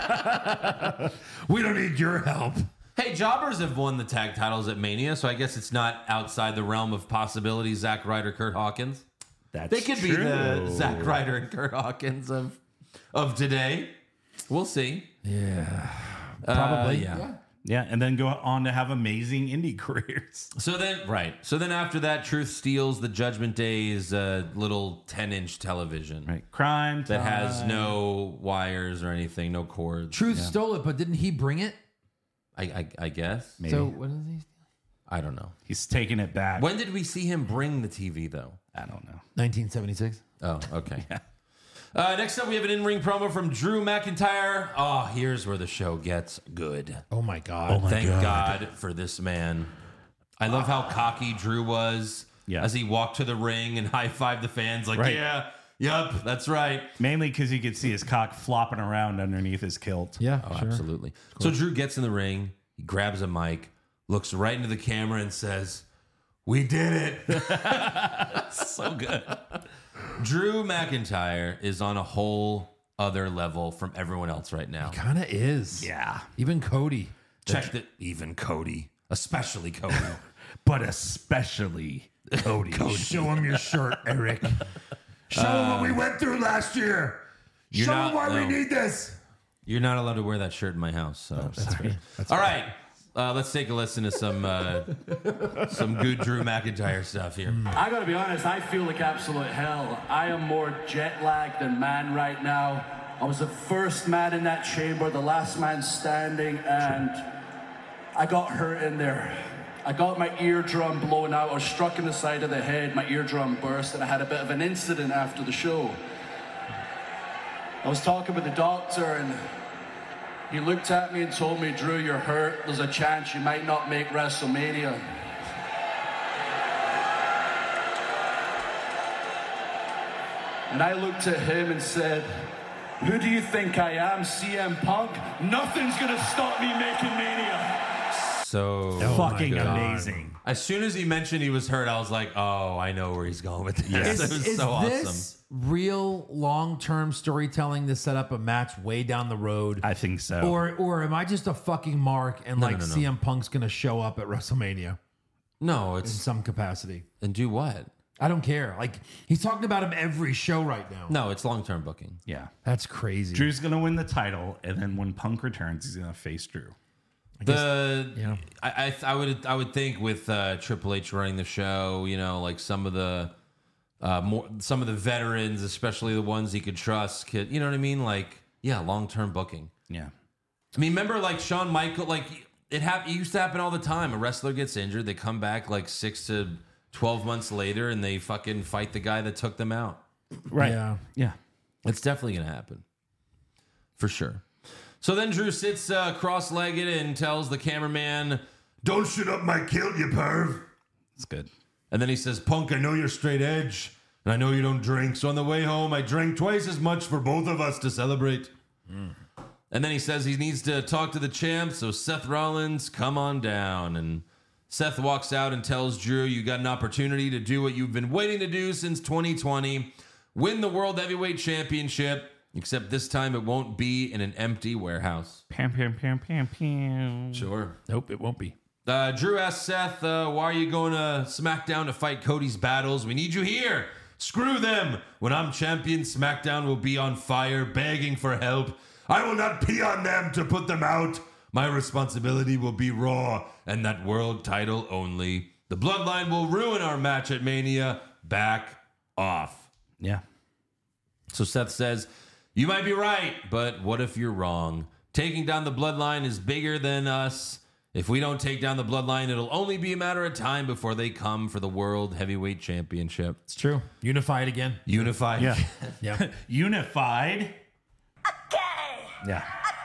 We don't need your help. Hey, jobbers have won the tag titles at Mania, so I guess it's not outside the realm of possibility. Zack Ryder, Kurt Hawkins. That's They could be true. the Zack Ryder and Kurt Hawkins of of today. We'll see. Yeah. Uh, Probably. yeah. Yeah, and then go on to have amazing indie careers. So then, right. So then after that, Truth steals the Judgment Day's uh, little ten-inch television Right, crime that has time. no wires or anything, no cords. Truth stole it, but didn't he bring it? I, I, I guess. Maybe. So what is he? I don't know. He's taking it back. When did we see him bring the T V, though? I don't know. nineteen seventy-six. Oh, okay. Uh, next up, we have an in-ring promo from Drew McIntyre. Oh, here's where the show gets good. Oh my God. Thank God. for this man. I love how cocky Drew was Yeah. as he walked to the ring and high-fived the fans like, Right. yeah, Yup, that's right. Mainly because you could see his cock flopping around underneath his kilt. Yeah, Oh, sure. absolutely. So Drew gets in the ring, he grabs a mic, looks right into the camera and says, "We did it." So good. Drew McIntyre is on a whole other level from everyone else right now. Kind of is. Yeah. Even Cody. Check that. Even Cody, especially Cody. But especially Cody. Show him your shirt, Eric. Show him what we went through last year. You're Show not- him why we no. need this. You're not allowed to wear that shirt in my house. So sorry. All right, uh, let's take a listen to some uh, some good Drew McIntyre stuff here. I gotta be honest, I feel like absolute hell. I am more jet lagged than man right now. I was the first man in that chamber, the last man standing, and I got hurt in there. I got my eardrum blown out. I was struck in the side of the head. My eardrum burst, and I had a bit of an incident after the show. I was talking with the doctor, and he looked at me and told me, "Drew, you're hurt. There's a chance you might not make WrestleMania." And I looked at him and said, "Who do you think I am, C M Punk? Nothing's gonna stop me making Mania." So Fucking my God. amazing. as soon as he mentioned he was hurt, I was like, "Oh, I know where he's going with this." Yes. It was is so this awesome. real long-term storytelling to set up a match way down the road? I think so. Or or am I just a fucking mark and No, like no, no, no. C M Punk's going to show up at WrestleMania No, in it's some capacity? and do what? I don't care. Like he's talking about him every show right now. No, it's long term booking. yeah. That's crazy. Drew's going to win the title, and then when Punk returns, he's going to face Drew. The yeah. I, I I would I would think with uh, Triple H running the show, you know, like some of the uh, more some of the veterans, especially the ones he could trust, could, you know what I mean? Like, yeah, long term booking. Yeah. I mean, remember like Shawn Michael, like it hap- it used to happen all the time. A wrestler gets injured, they come back like six to twelve months later, and they fucking fight the guy that took them out. Right. Yeah. Yeah. It's definitely gonna happen, for sure. So then Drew sits uh, cross-legged and tells the cameraman, "Don't shoot up my kilt, you perv." It's good. And then he says, "Punk, I know you're straight edge, and I know you don't drink. So on the way home, I drank twice as much for both of us to celebrate." Mm. And then he says he needs to talk to the champ, so Seth Rollins, come on down. And Seth walks out and tells Drew, "You got an opportunity to do what you've been waiting to do since twenty twenty, win the World Heavyweight Championship, except this time it won't be in an empty warehouse." Pam, pam, pam, pam, pam. Sure. Nope, it won't be. Uh, Drew asks Seth, uh, "Why are you going to SmackDown to fight Cody's battles? We need you here. Screw them. When I'm champion, SmackDown will be on fire, begging for help. I will not pee on them to put them out. My responsibility will be Raw and that world title only. The Bloodline will ruin our match at Mania. Back off." Yeah. So Seth says, "You might be right, but what if you're wrong? Taking down the Bloodline is bigger than us. If we don't take down the Bloodline, it'll only be a matter of time before they come for the World Heavyweight Championship." It's true. Unified again. Unified. Yeah. Yeah. Unified. Yeah.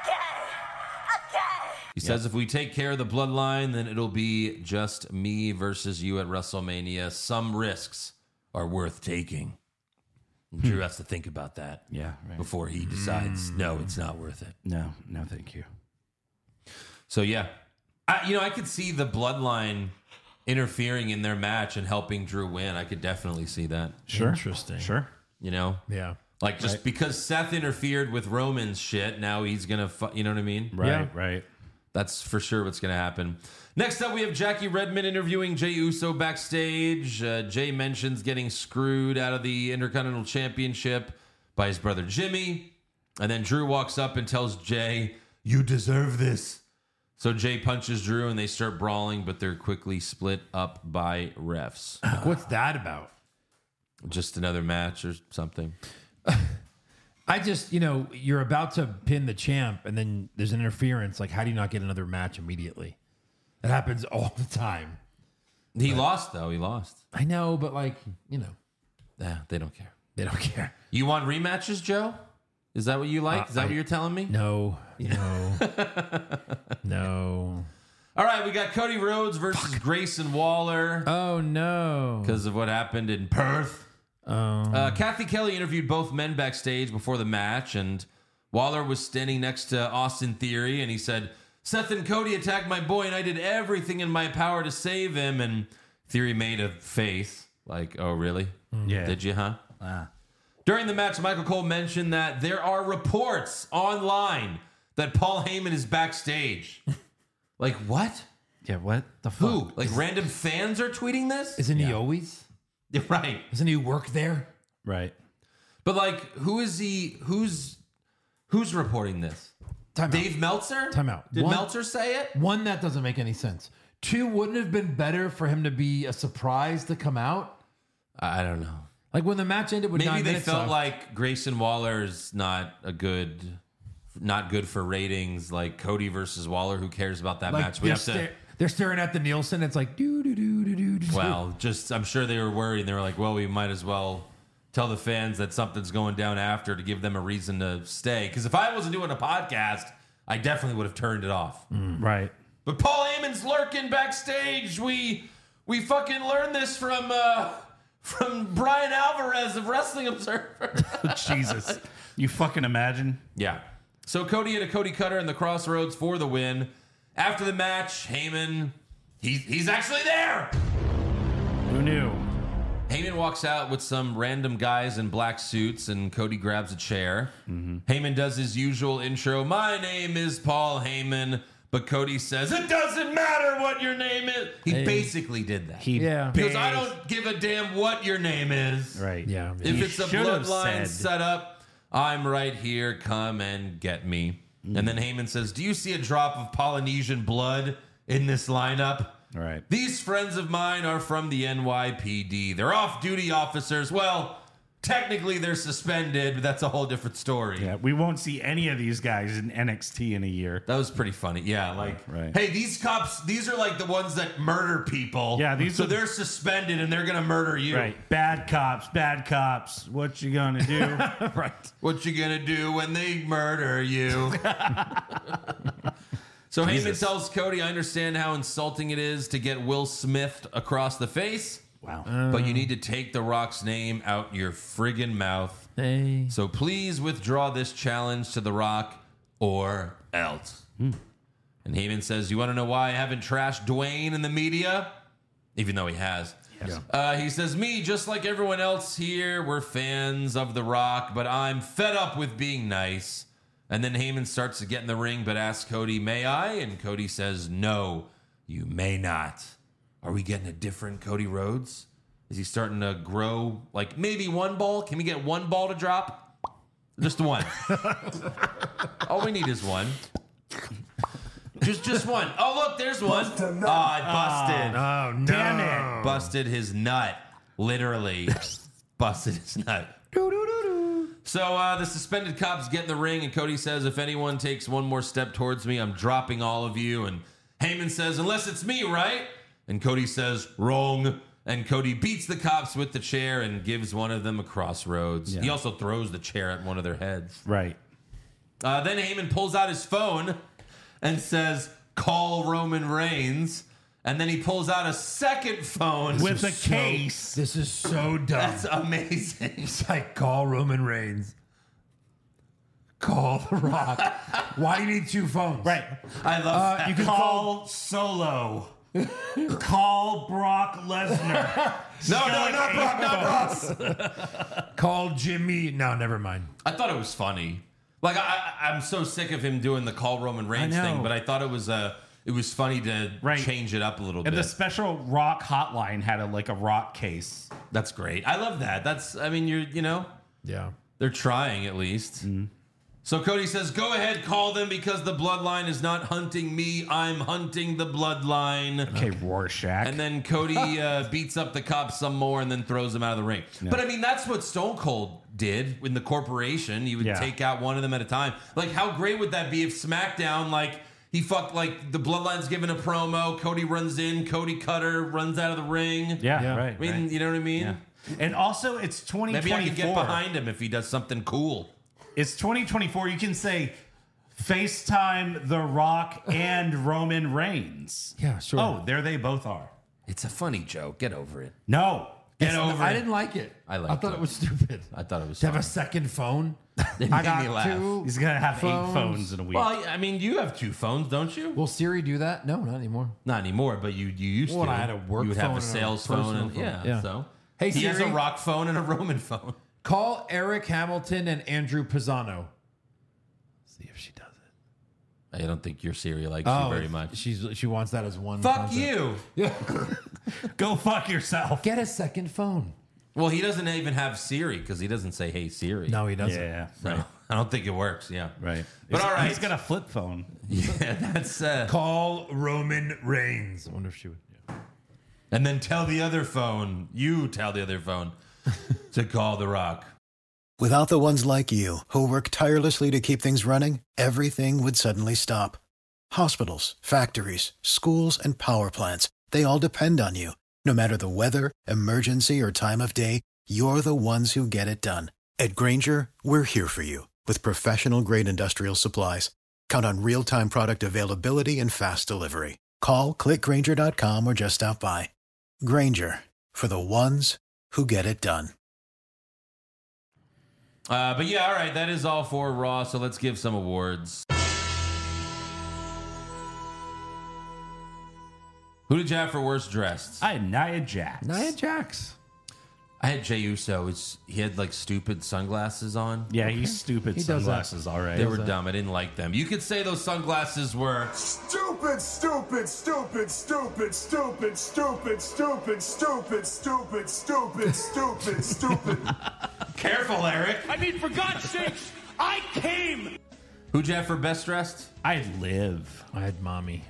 He says, "If we take care of the Bloodline, then it'll be just me versus you at WrestleMania. Some risks are worth taking." And Drew has to think about that Yeah. Right. before he decides, no, it's not worth it. No, no, thank you. So yeah, I, you know, I could see the Bloodline interfering in their match and helping Drew win. I could definitely see that. Sure. Interesting. Sure. You know, Yeah. like just because Seth interfered with Roman's shit, now he's gonna, fu- you know what I mean? Right. Yeah. Right. That's for sure what's gonna happen. Next up, we have Jackie Redmond interviewing Jey Uso backstage. Uh, Jay mentions getting screwed out of the Intercontinental Championship by his brother Jimmy, and then Drew walks up and tells Jay, "You deserve this." So Jay punches Drew and they start brawling, but they're quickly split up by refs. Like, what's that about? Just another match or something. I just, you know, you're about to pin the champ and then there's an interference. Like, how do you not get another match immediately? That happens all the time. He lost, though. He lost. I know, but like, you know, Yeah, they don't care. they don't care. You want rematches, Joe? Is that what you like? Uh, Is that I- what you're telling me? No, no, no. All right, we got Cody Rhodes versus Grayson Waller Oh, no. because of what happened in Perth. Um, Uh, Kathy Kelly interviewed both men backstage before the match, and Waller was standing next to Austin Theory, and he said, Seth and Cody attacked my boy, and I did everything in my power to save him. And Theory made a face like, oh, really? Yeah. Did you, huh? Ah. During the match, Michael Cole mentioned that there are reports online that Paul Heyman is backstage. Like, what? Yeah, what the fuck? Who? Like, random fans are tweeting this? Isn't he always? Yeah, right. Doesn't he work there? Right. But, like, who is he? Who's who's reporting this? Time Dave out. Meltzer? Time out. Did One- Meltzer say it? One, that doesn't make any sense. Two, wouldn't it have been better for him to be a surprise to come out? I don't know. Like when the match ended with Maybe nine they minutes felt left. like Grayson Waller's not a good, not good for ratings. Like Cody versus Waller, who cares about that like match? We they're, have to. sta- they're staring at the Nielsen. It's like doo doo doo doo doo. doo. Well, just I'm sure they were worried. They were like, well, we might as well tell the fans that something's going down after to give them a reason to stay. Because if I wasn't doing a podcast, I definitely would have turned it off. Right. But Paul Heyman's lurking backstage. We we fucking learned this from uh, from Brian Alvarez of Wrestling Observer. Jesus. You fucking imagine? Yeah. So Cody had a Cody Cutter in the Crossroads for the win. After the match, Heyman, he's he's actually there. Who knew? Heyman walks out with some random guys in black suits, and Cody grabs a chair. Heyman does his usual intro. My name is Paul Heyman, but Cody says, it doesn't matter what your name is. He Hey. basically did that. He Yeah. Because I bas- don't give a damn what your name is. Right. Yeah. If He it's a should have bloodline said- setup, I'm right here. Come and get me. And then Heyman says, do you see a drop of Polynesian blood in this lineup? Right. These friends of mine are from the N Y P D. They're off-duty officers. Well, technically they're suspended, but that's a whole different story. Yeah, we won't see any of these guys in N X T in a year. That was pretty funny. Yeah, like, Right. hey, these cops, these are like the ones that murder people. Yeah, these so are- they're suspended and they're going to murder you. Right. Bad cops, bad cops. What you gonna do? Right. What you gonna do when they murder you? So Heyman tells Cody, I understand how insulting it is to get Will Smith across the face, Wow. but you need to take The Rock's name out your friggin' mouth. Hey. So please withdraw this challenge to The Rock or else. And Heyman says, you want to know why I haven't trashed Dwayne in the media? Even though he has. Yes. Uh, he says, me, just like everyone else here, we're fans of The Rock, but I'm fed up with being nice. And then Heyman starts to get in the ring, but asks Cody, may I? And Cody says, no, you may not. Are we getting a different Cody Rhodes? Is he starting to grow? Like maybe one ball? Can we get one ball to drop? Just one. All we need is one. Just just one. Oh, look, there's one. Bust a nut. Oh, I busted. Oh no! Damn it. Busted his nut. Literally. Busted his nut. So uh, the suspended cops get in the ring, and Cody says, if anyone takes one more step towards me, I'm dropping all of you. And Heyman says, unless it's me, right? And Cody says, wrong. And Cody beats the cops with the chair and gives one of them a crossroads. Yeah. He also throws the chair at one of their heads. Right. Uh, then Heyman pulls out his phone and says, call Roman Reigns. And then he pulls out a second phone. With a So- case. This is so dumb. That's amazing. It's like call Roman Reigns. Call The Rock. Why do you need two phones? Right. I love Uh, that. you can Call Solo. Call Brock Lesnar. No, no, not Brock, not Ross. Call Jimmy. No, never mind. I thought it was funny. Like I, I, I'm so sick of him doing the call Roman Reigns I know. thing, but I thought it was uh, it was funny to Right. change it up a little And bit. the special Rock hotline had a like a Rock case. That's great. I love that. That's. I mean, you're. You know, Yeah. they're trying at least. So Cody says, "Go ahead, call them because the bloodline is not hunting me. I'm hunting the bloodline." Okay, Rorschach. And then Cody uh, beats up the cops some more and then throws them out of the ring. But I mean, that's what Stone Cold did in the corporation. He would Yeah. take out one of them at a time. Like, how great would that be if SmackDown, like, he fucked, like, the Bloodline's giving a promo, Cody runs in, Cody Cutter runs out of the ring. yeah, Yeah. right. I mean, right. you know what I mean? Yeah. And also, it's twenty Maybe twenty-four. I could get behind him if he does something cool. It's twenty twenty-four. You can say FaceTime The Rock and Roman Reigns. Yeah, sure. Oh, there they both are. It's a funny joke. Get over it. No, Get over I it. didn't like it. I I liked thought it. it was stupid. I thought it was To have fun. a second phone. It I made got me laugh. two. He's gonna have phones. eight phones in a week. Well, I mean, you have two phones, don't you? Will Siri do that? No, not anymore. Not anymore, but you you used Well, to. I had a work You would have phone a and a sales phone, personal and phone. yeah, Yeah. So Hey, he has a Siri. rock phone and a Roman phone. Call Eric Hamilton and Andrew Pisano. See if she does it. I don't think your Siri likes Oh, you very much. She's she wants that as one. Fuck concept. you. Yeah. Go fuck yourself. Get a second phone. Well, he doesn't even have Siri because he doesn't say "Hey Siri." No, he doesn't. Yeah, So, right, I don't think it works. Yeah, right. But He's- all right. he's got a flip phone. yeah, that's. Uh, Call Roman Reigns. I wonder if she would. Yeah. and then tell the other phone. You tell the other phone to call The Rock. Without the ones like you, who work tirelessly to keep things running, everything would suddenly stop. Hospitals, factories, schools, and power plants, they all depend on you. No matter the weather, emergency, or time of day, you're the ones who get it done. At Grainger, we're here for you with professional-grade industrial supplies. Count on real-time product availability and fast delivery. Call, click Grainger dot com, or just stop by. Grainger, for the ones who get it done. Uh, but yeah, all right, that is all for Raw. So let's give some awards. Who did you have for worst dressed? I had Nia Jax. Nia Jax. I had Jey Uso. It's, he had like stupid sunglasses on. Yeah, he's stupid He does that. sunglasses. All right. They were dumb. I didn't like them. You could say those sunglasses were. Stupid, stupid, stupid, stupid, stupid, stupid, stupid, stupid, stupid, stupid, stupid, stupid. Careful, Eric. I mean, for God's sakes, I came. Who'd you have for best dressed? I had Liv. I had mommy.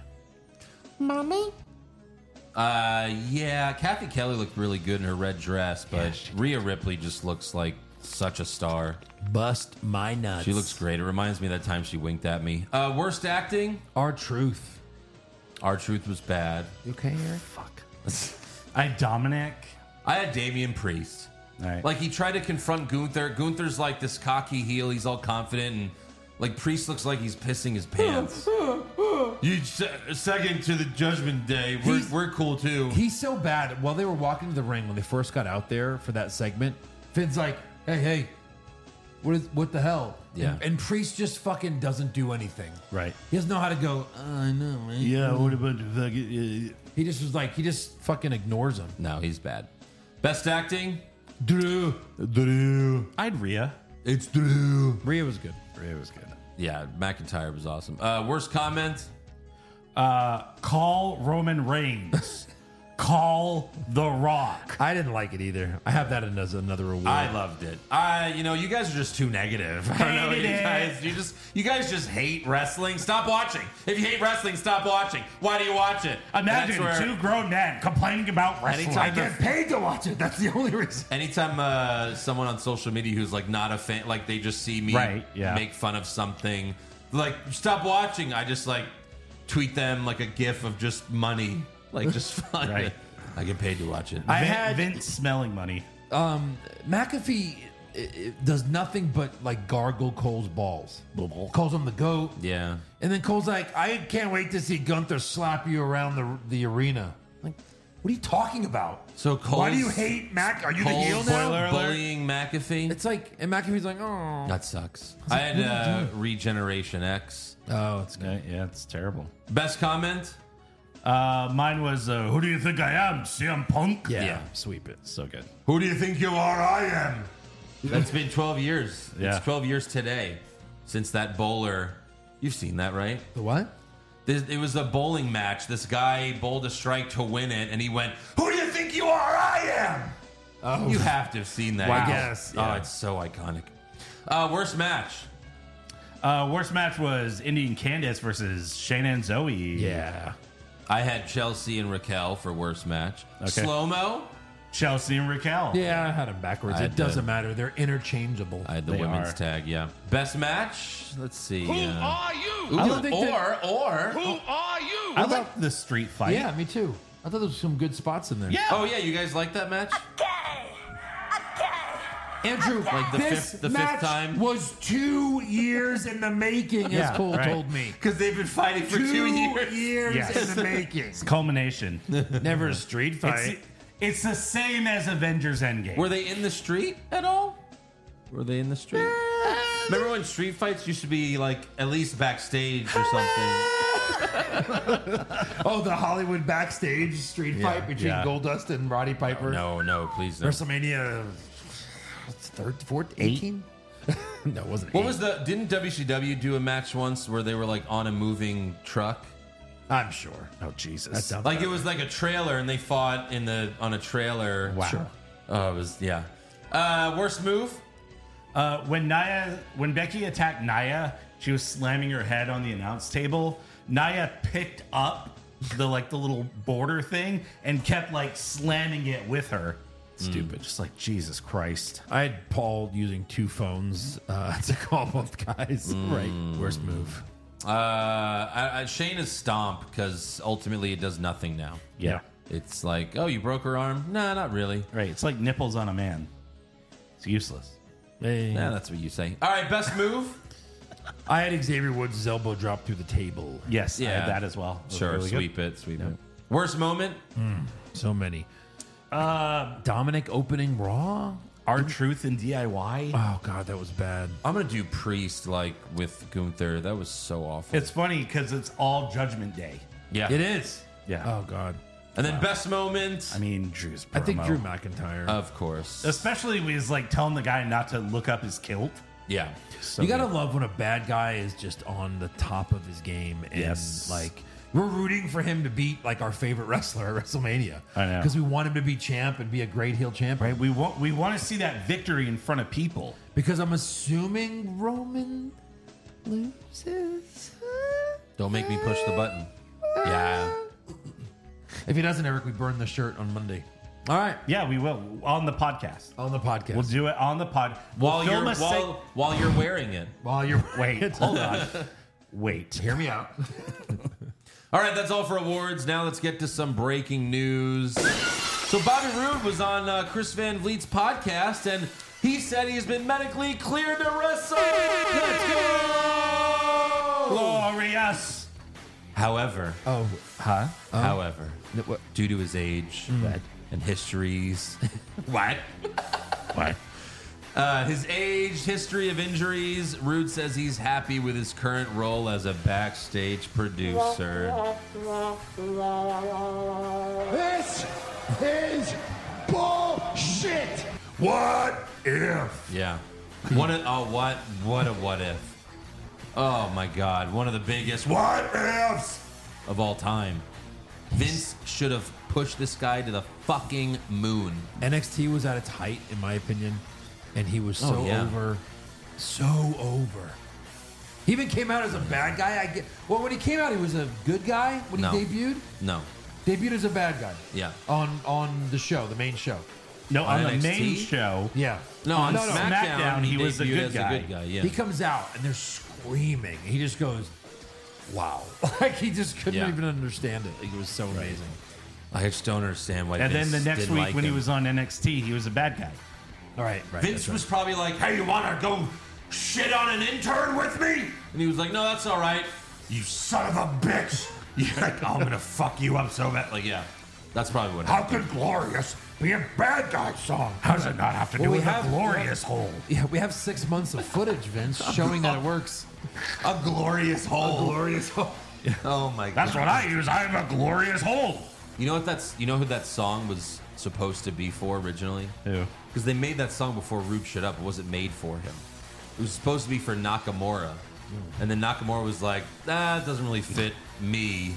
Uh, yeah, Kathy Kelly looked really good in her red dress, but Rhea Ripley just looks like such a star. Bust my nuts. She looks great. It reminds me of that time she winked at me. Uh, worst acting? R-Truth. R-Truth was bad. You okay, Eric? Fuck. I had Dominic. I had Damian Priest. All right. Like, he tried to confront Gunther. Gunther's like this cocky heel. He's all confident, and like Priest looks like he's pissing his pants. You se- second to the Judgment Day. We're, He's- we're cool too. He's so bad. While they were walking to the ring, when they first got out there for that segment, Finn's like, "Hey, hey, what is what the hell?" Yeah. And, and Priest just fucking doesn't do anything. Right. He doesn't know how to go. "Oh, I know, man." Yeah, what about the fucking... He just was like, he just fucking ignores him. No, he's bad. Best acting? Drew. Drew. I had Rhea. It's Drew. Rhea was good. Rhea was good. Yeah, McIntyre was awesome. Uh, worst comment? Uh, call Roman Reigns. Call The Rock. I didn't like it either. I have that as another reward. I loved it. I, you know, you guys are just too negative. I don't know, Hated you it. guys, you just, you guys just hate wrestling. Stop watching. If you hate wrestling, stop watching. Why do you watch it? Imagine That's where- two grown men complaining about wrestling. Anytime I get paid to watch it. That's the only reason. Anytime uh, someone on social media who's like not a fan, like they just see me Right, yeah. make fun of something, like stop watching. I just like tweet them like a gif of just money, like just fun. Right. I get paid to watch it. I Vin- had Vince smelling money. um McAfee i- i- does nothing but like gargle Cole's balls. Calls him the goat. yeah. And then Cole's like, I can't wait to see Gunther slap you around the the arena. Like, what are you talking about? So Cole's, Why do you hate Mac? Are you the Cole's heel now? spoiler alert. bullying McAfee? It's like, and McAfee's like, oh. That sucks. I had uh, Regeneration X. Oh, it's Yeah, yeah, it's terrible. Best comment? Uh, mine was, uh, who do you think I am? C M Punk? Yeah, Yeah. sweep it. So good. Who do you think you are? I am. That's been twelve years. Yeah. It's twelve years today since that bowler. You've seen that, right? The what? This, it was a bowling match. This guy bowled a strike to win it, and he went, "Who do you think you are? I am." Oh, You have to have seen that. Wow. It's- Yes, Oh, yeah. it's so iconic. Uh, worst match? Uh, worst match was Indy and Candice versus Shayna and Zoe. yeah. I had Chelsea and Raquel for worst match. Okay. Slow mo. Chelsea and Raquel. Yeah, I had them backwards. I it had doesn't the- matter. They're interchangeable. I had the They women's are. tag. Yeah. Best match? Let's see. Who uh, are you? Ooh, I don't think or that- or Who are you? I like the street fight. yeah, me too. I thought there was some good spots in there. Yeah. oh yeah, you guys like that match? Andrew, Like the this fifth- the fifth match time? was two years in the making, Yeah, as Cole right. told me. Because they've been fighting for two, years. years Yes. in the making. Culmination. Never a street fight. It's, It's the same as Avengers Endgame. Were they in the street at all? Were they in the street? Remember when street fights used to be like at least backstage or something? Oh, the Hollywood backstage street Yeah, fight between yeah. Goldust and Roddy Piper. No, no, please no. WrestleMania third, fourth, eighteen? No, it wasn't. What eight. was the? Didn't W C W do a match once where they were like on a moving truck? I'm sure. Oh, Jesus. That sounds Like right. it was like a trailer, and they fought in the on a trailer. Wow. Sure. Oh, it was yeah. Uh, worst move? Uh, when Nia, when Becky attacked Nia, she was slamming her head on the announce table. Nia picked up the like the little border thing and kept like slamming it with her. Stupid. Just like Jesus Christ. I had Paul using two phones uh, to call both guys. Right. Worst move. Uh, I, I, Shayna's stomp because ultimately it does nothing now. Yeah. It's like, oh, you broke her arm? Nah, not really. Right. It's like nipples on a man. It's useless. Hey. Nah, that's what you say. All right, best move? I had Xavier Woods' elbow drop through the table. Yes, I Yeah. had that as well. It was Sure, really good. sweep it, sweep it. Worst moment? So many. Uh, Dominic opening Raw. R Truth and D I Y. Oh God, that was bad. I'm gonna do Priest like with Gunther. That was so awful. It's funny because it's all Judgment Day. yeah, It is. Yeah. Oh God. And then best moment? I mean, Drew's promo. I think Drew McIntyre. Of course. Especially when he's like telling the guy not to look up his kilt. Yeah. So you gotta good. love when a bad guy is just on the top of his game, and Yes. like we're rooting for him to beat like our favorite wrestler at WrestleMania. I know. because we want him to be champ and be a great heel champion. Right? We want we want to see that victory in front of people. Because I'm assuming Roman loses. Don't make me push the button. Yeah. If he doesn't, Eric, we burn the shirt on Monday. All right, Yeah, we will on the podcast. on the podcast. We'll do it on the pod. We'll While film you're a seg- while, while you're wearing it. While you're Wait, hold on. Wait. hear me out. All right, that's all for awards. Now let's get to some breaking news. So Bobby Roode was on uh, Chris Van Vliet's podcast, and he said he's been medically cleared to wrestle. Let's go! Glorious. However, Oh, Huh? however, what? due to his age and histories, what? What? Uh, his age, history of injuries, Roode says he's happy with his current role as a backstage producer. This is bullshit. What if? Yeah. What a oh what what a what if. Oh my god, one of the biggest what ifs of all time. Vince should have pushed this guy to the fucking moon. N X T was at its height, in my opinion, and he was so Oh, yeah. over, so over. He even came out as a bad guy. I get. Well, when he came out, he was a good guy when he No. debuted. No. Debuted as a bad guy. Yeah. On on the show, the main show. No, on, On the N X T? main show. Yeah. No, on no, no. SmackDown, SmackDown, he was a debuted good as guy. a good guy. Yeah. He comes out and they're screaming. He just goes, "Wow!" Like he just couldn't Yeah. even understand it. Like, it was so amazing. I just don't understand why. And Vince then the next didn't week like when he him. was on N X T, he was a bad guy. All right, right. Vince was probably like, "Hey, you want to go shit on an intern with me?" And he was like, "No, that's all right." You son of a bitch! You're like, "I'm gonna fuck you up so bad." Like, yeah, that's probably what happened. could Glorious be a bad guy song? How does it not have to Well, do we with have- a glorious hole? Yeah, we have six months of footage, Vince, showing that it works. A glorious hole. Glorious hole. Oh my god. That's what I use. I have a glorious hole. You know what that's you know who that song was supposed to be for originally? Who? Because they made that song before Rube shut up. It wasn't made for him. It was supposed to be for Nakamura. And then Nakamura was like, ah, it doesn't really fit me.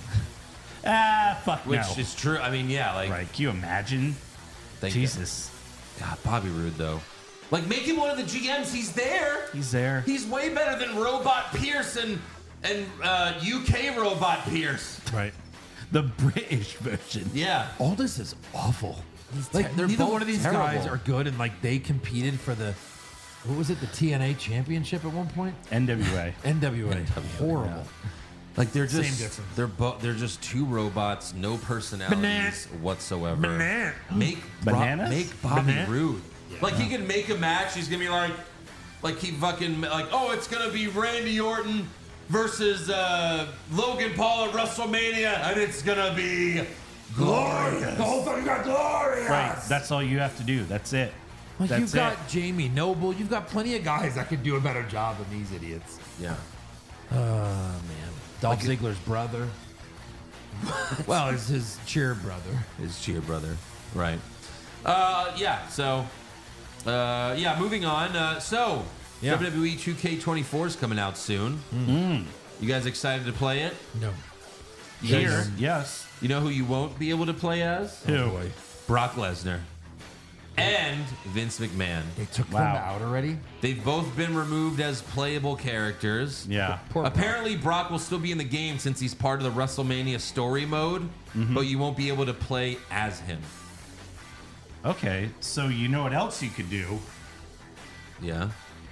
Ah, fuck Which no. is true. I mean, yeah, like Right? Can you imagine? thank Jesus. you. God, Bobby Roode though. Like make him one of the G Ms. He's there. He's there. He's way better than Robot Pierce and and uh, U K Robot Pierce. Right. The British version. Yeah. Aldis is awful. Like te- they're neither both one of these terrible. guys are good, and like they competed for the what was it, the T N A championship at one point? N W A. N W A. Horrible. Like they're Same just difference. they're bo- they're just two robots, no personalities whatsoever. Banana. Make Bo- Bananas? make Bobby Banana? Roode. Like he can make a match. He's gonna be like, like he fucking like, oh, it's gonna be Randy Orton versus uh, Logan Paul at WrestleMania, and it's gonna be Glorious. The whole time you got glorious. Right. That's all you have to do. That's it. Like That's you've got it. Jamie Noble. You've got plenty of guys that could do a better job than these idiots. Yeah. Oh, man. Dolph Ziggler's brother. Well, it's his cheer brother. His cheer brother. Right. Uh, yeah, so, uh, yeah, moving on. Uh, so, Yeah. W W E two K twenty-four is coming out soon. Mm. You guys excited to play it? No. You Here, guys- yes. You know who you won't be able to play as? Who? boy. Brock Lesnar. And Vince McMahon. They took Wow. them out already? They've both been removed as playable characters. Yeah. Poor Apparently, Brock will still be in the game since he's part of the WrestleMania story mode, but you won't be able to play as him. Okay, so you know what else you could do? Yeah.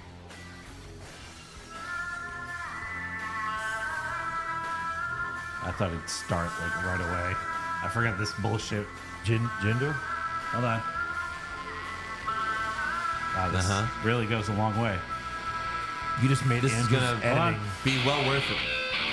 I thought it'd start like right away. I forgot this bullshit. Jin- Jinder? Hold on. Wow, this Uh-huh. really goes a long way. You just made This is Andrew's gonna editing. be well worth it.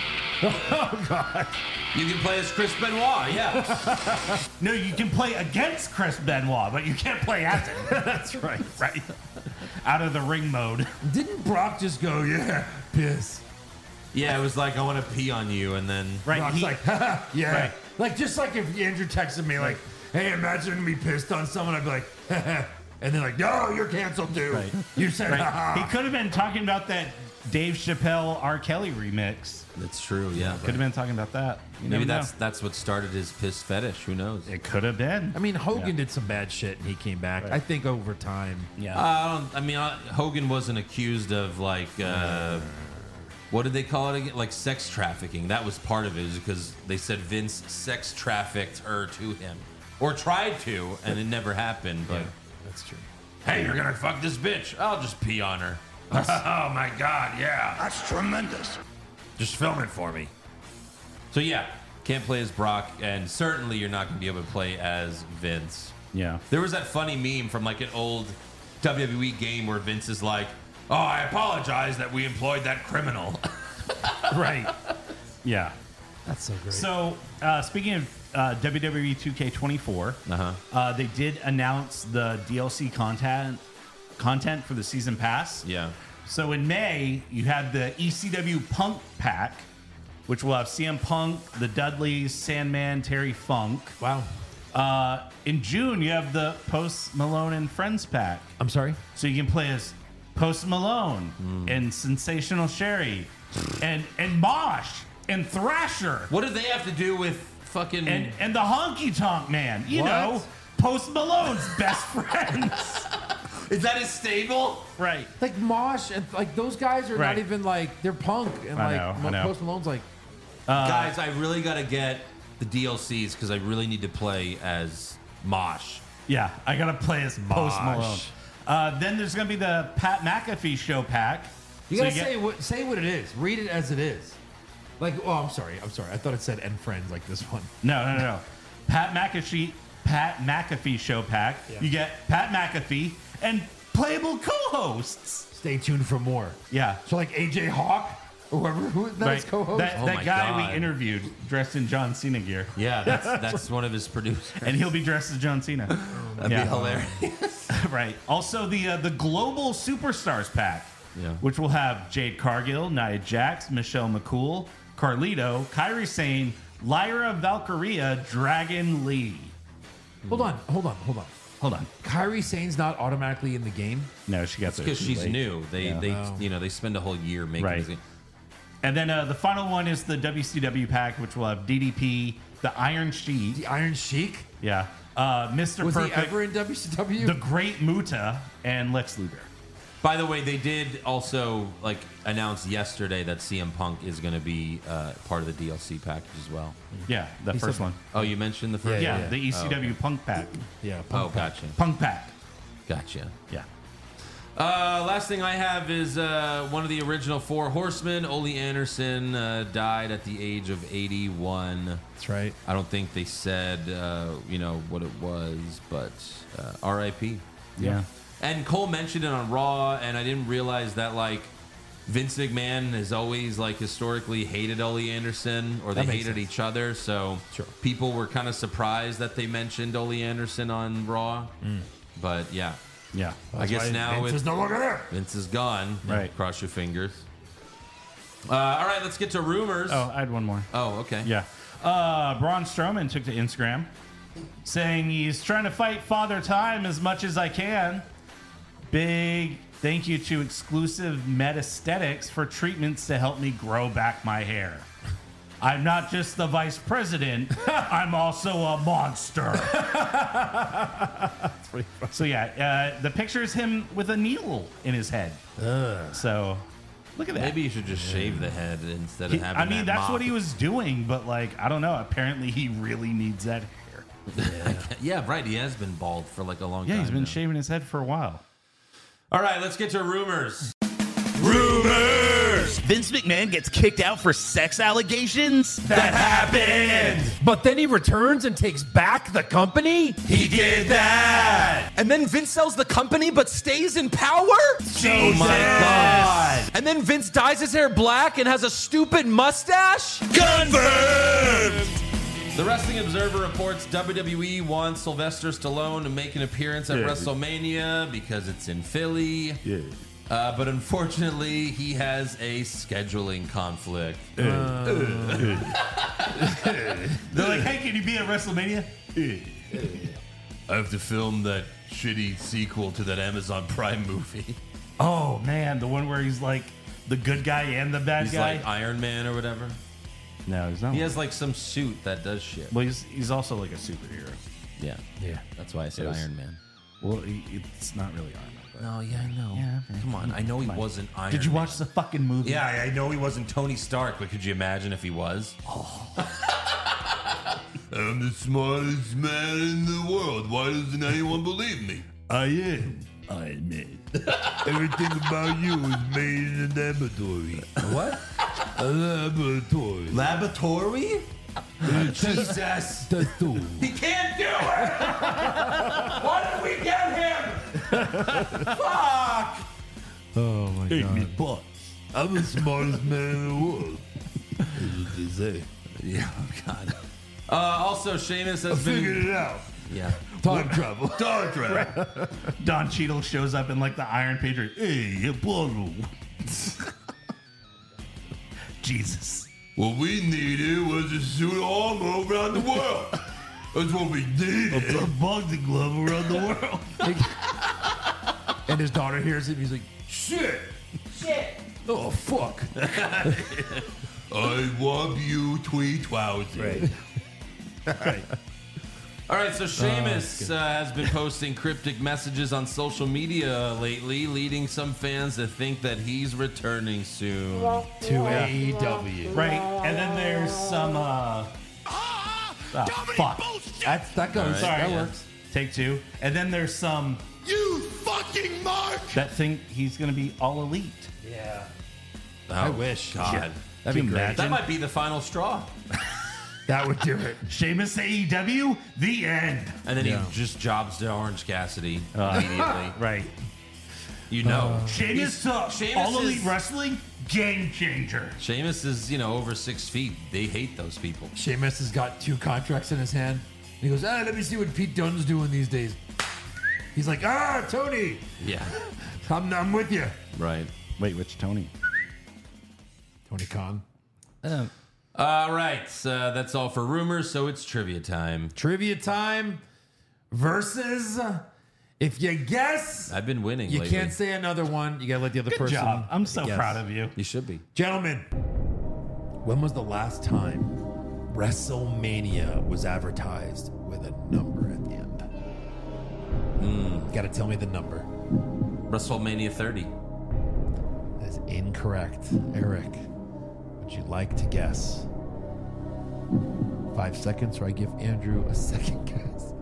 Oh, God. You can play as Chris Benoit, yeah. No, you can play against Chris Benoit, but you can't play as him. That's right. Right. Out of the ring mode. Didn't Brock just go, yeah, piss? Yeah, it was like, I want to pee on you, and then... Right. Brock's he- like, haha, yeah. Right. Like, just like if Andrew texted me, like, hey, imagine me pissed on someone, I'd be like, haha. And then like, no, you're canceled too. Right. You said, right. haha. He could have been talking about that Dave Chappelle R. Kelly remix. That's true, yeah. Could have been talking about that. You Maybe never that's know. that's what started his piss fetish. Who knows? It could have been. I mean, Hogan Yeah. did some bad shit and he came back. I think over time. Yeah. Uh, I don't. I mean, uh, Hogan wasn't accused of like, uh, what did they call it again? Like sex trafficking. That was part of it, is because they said Vince sex trafficked her to him, or tried to, and it never happened. But That's true. hey, you're gonna fuck this bitch. I'll just pee on her. Oh my god, yeah. That's tremendous. Just film it for me. So yeah, can't play as Brock, and certainly you're not gonna be able to play as Vince. yeah. There was that funny meme from like an old W W E game where Vince is like, "Oh, I apologize that we employed that criminal." Right. Yeah. That's so great. So, uh, speaking of uh, W W E two K twenty-four, Uh-huh. uh, they did announce the D L C content content for the season pass. Yeah. So in May, you had the E C W Punk pack, which will have C M Punk, the Dudleys, Sandman, Terry Funk. wow. Uh, in June, you have the Post Malone and Friends pack. I'm sorry? So you can play as Post Malone Hmm. and Sensational Sherry and and Mosh and Thrasher What did they have to do with fucking? and and the Honky Tonk Man. You What? know, Post Malone's best friends. is that his stable? Right. Like Mosh and like those guys are Right. not even like, they're punk. And I like know, I Mo- know. Post Malone's like, Guys, I really gotta get the D L Cs because I really need to play as Mosh. Yeah, I gotta play as Post Mosh. Malone. Uh, then there's gonna be the Pat McAfee show pack. you So gotta get- say what say what it is. Read it as it is. Like, oh, I'm sorry. I'm sorry. I thought it said and friends like this one. No, no, no, no. Pat McAfee, Pat McAfee show pack. Yeah. You get Pat McAfee and playable co-hosts. Stay tuned for more. Yeah. So like A J Hawk or whoever who that's Right. co-host. That, Oh that my guy God. we interviewed dressed in John Cena gear. Yeah, that's that's one of his producers. And he'll be dressed as John Cena. That'd Yeah. be hilarious. Right. Also, the uh, the Global Superstars pack, Yeah. which will have Jade Cargill, Nia Jax, Michelle McCool, Carlito, Kairi Sane, Lyra Valkyria, Dragon Lee. hold on, hold on, hold on. Hold on. Kyrie Sane's not automatically in the game. No, she got there Because too she's late. new. They Yeah. they Oh. you know they spend a whole year making. Right. This. And then uh, the final one is the W C W pack, which will have D D P, the Iron Sheik, The Iron Sheik? yeah, uh, Mister Was Perfect, he ever in W C W? the Great Muta, and Lex Luger. By the way, they did also like announce yesterday that C M Punk is going to be uh, part of the D L C package as well. Yeah, the He first said- one. Oh, you mentioned the first. Yeah, yeah. the E C W Punk pack. yeah. Oh, gotcha, Punk pack. gotcha. Yeah. Uh, last thing I have is uh, one of the original Four Horsemen, Ole Anderson, uh, died at the age of eighty-one. That's right. I don't think they said, uh, you know, what it was, but uh, R I P Yeah. And Cole mentioned it on Raw, and I didn't realize that, like, Vince McMahon has always like historically hated Ole Anderson, or they That makes hated sense. each other. So Sure. people were kind of surprised that they mentioned Ole Anderson on Raw. But yeah, Yeah. I guess now Vince with is no longer there. Vince is gone. Right. Cross your fingers. Uh, all right, let's get to rumors. Oh, I had one more. Oh, okay. Yeah. Uh, Braun Strowman took to Instagram saying he's trying to fight Father Time as much as I can. Big thank you to Exclusive Metaesthetics for treatments to help me grow back my hair. I'm not just the vice president, I'm also a monster. So, yeah, uh, the picture is him with a needle in his head. So, look at that. Maybe you should just shave the head instead of He- having I mean, that that's mop. what he was doing, but like, I don't know. Apparently, he really needs that hair. Yeah, right. He has been bald for like a long Yeah, time. he's been now. shaving his head for a while. All right, let's get to rumors. Rumors! Vince McMahon gets kicked out for sex allegations? That happened! But then he returns and takes back the company? He did that! And then Vince sells the company but stays in power? Oh my God! And then Vince dyes his hair black and has a stupid mustache? Confirmed! The Wrestling Observer reports W W E wants Sylvester Stallone to make an appearance at Yeah. WrestleMania because it's in Philly. Yeah. Uh, but unfortunately, he has a scheduling conflict. They're like, hey, can you be at WrestleMania? I have to film that shitty sequel to that Amazon Prime movie. Oh, man. The one where he's like the good guy and the bad He's guy? like Iron Man or whatever. No, he's not. He has like some suit that does shit. Well, he's, he's also like a superhero. Yeah. Yeah. That's why I said Yes. Iron Man. Well, he, it's not really Iron Man. But No, yeah, I know. Yeah, okay. Come on. I know he Come on. wasn't Iron Did you Man. watch the fucking movie? Yeah, I I know he wasn't Tony Stark, but could you imagine if he was? I'm the smartest man in the world. Why doesn't anyone believe me? I am Iron Man. Everything about you is made in a laboratory. What? A laboratory. Laboratory? Jesus. The two. He can't do it! Why did we get him? Fuck! Oh my Hey, god. me boss. I'm the smartest man in the world. That's what they say. Yeah, oh god. Uh, also, Sheamus I has figured been. it out. Yeah. Time travel. Time travel. Don Cheadle shows up in like the Iron Patriot. Hey, Apollo. Jesus. What we needed was a suit of armor around the world. That's what we needed. A boxing glove around the world. And his daughter hears it. He's like, Shit. Shit. "Oh fuck!" I want you three thousand. Right. Right. All right, so Sheamus uh, has been posting cryptic messages on social media lately, leading some fans to think that he's returning soon. To A E W. Right. And then there's some uh oh, fuck. That's that goes. All right, that yeah. works. Take two. And then there's some You fucking mark. that think he's gonna be all elite. Yeah. Oh, I wish. God. That'd Can be you great. imagine? That might be the final straw. That would do it. Sheamus A E W, the end. And then Yeah. he just jobs to Orange Cassidy immediately. Right. You know. Sheamus to Sheamus all elite is- wrestling, game changer. Sheamus is, you know, over six feet. They hate those people. Sheamus has got two contracts in his hand. And he goes, ah, let me see what Pete Dunne's doing these days. He's like, ah, Tony, Yeah. I'm, I'm with you. Right. Wait, which Tony? Tony Khan. All right. Uh, that's all for rumors, so it's trivia time. Trivia time versus, if you guess, I've been winning you lately. can't say another one. You got to let the other Good person job. I'm so guess. proud of you. You should be. Gentlemen, when was the last time WrestleMania was advertised with a number at the end? Mm. Got to tell me the number. WrestleMania thirty. That's incorrect. Eric, would you like to guess? Five seconds, or I give Andrew a second guess.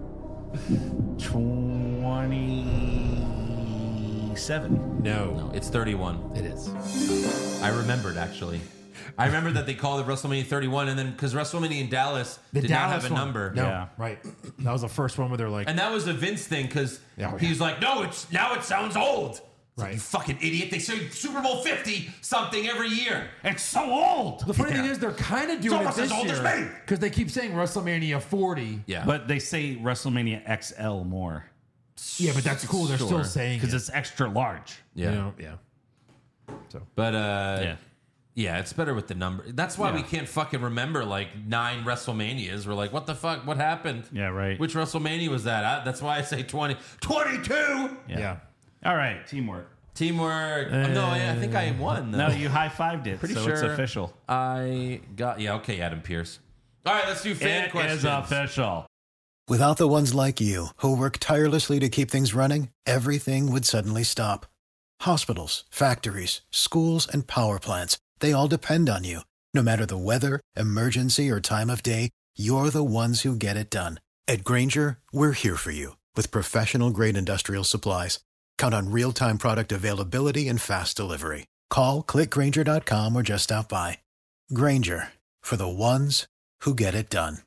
twenty-seven. No, No, it's thirty-one. it is. I remembered, actually. I remember that they called it WrestleMania thirty-one, and then because WrestleMania in Dallas The did Dallas not have a one. number. No, Yeah. right. That was the first one where they're like, And that was a Vince thing because Yeah, he's like, no, it's now it sounds old. It's like, you fucking idiot. They say Super Bowl fifty something every year. It's so old. The funny thing is, they're kind of doing it almost this as old as year me. because they keep saying WrestleMania forty. Yeah. But they say WrestleMania X L more. Yeah, but that's cool. They're Sure. still saying Because it. it's extra large. Yeah. You know, yeah. So, But uh Yeah. yeah, it's better with the number. That's why Yeah. we can't fucking remember like nine WrestleManias. We're like, what the fuck? What happened? Yeah, right. Which WrestleMania was that? I, that's why I say twenty. twenty-two! yeah. All right, teamwork. Teamwork. Oh, no, I, I think I won. Though. No, you high-fived it, Pretty so sure it's official. I got, yeah, okay, Adam Pierce. All right, let's do fan It questions. is official. Without the ones like you, who work tirelessly to keep things running, everything would suddenly stop. Hospitals, factories, schools, and power plants, they all depend on you. No matter the weather, emergency, or time of day, you're the ones who get it done. At Grainger, we're here for you with professional-grade industrial supplies. Count on real-time product availability and fast delivery. Call, click Grainger dot com, or just stop by. Grainger, for the ones who get it done.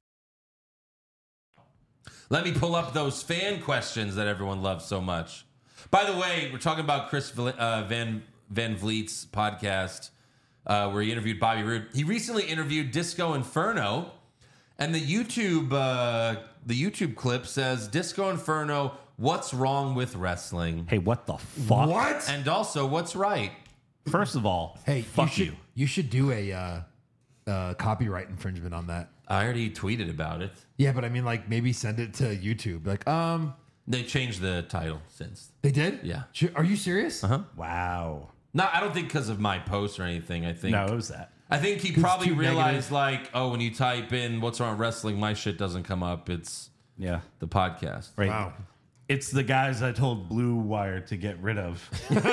Let me pull up those fan questions that everyone loves so much. By the way, we're talking about Chris uh, Van Van Vliet's podcast uh, where he interviewed Bobby Roode. He recently interviewed Disco Inferno, and the YouTube uh, the YouTube clip says Disco Inferno, what's wrong with wrestling? Hey, what the fuck? What? And also, what's right? First of all, Hey, fuck you you. should, you should do a uh, uh, copyright infringement on that. I already tweeted about it. Yeah, but I mean, like, maybe send it to YouTube. Like, um, They changed the title since. they did? Yeah. Sh- Are you serious? Uh-huh. Wow. No, I don't think because of my post or anything. I think No, it was that. I think he 'Cause probably too realized negative. like, oh, when you type in what's wrong with wrestling, my shit doesn't come up. It's Yeah. the podcast. Right. Wow. It's the guys I told Blue Wire to get rid of.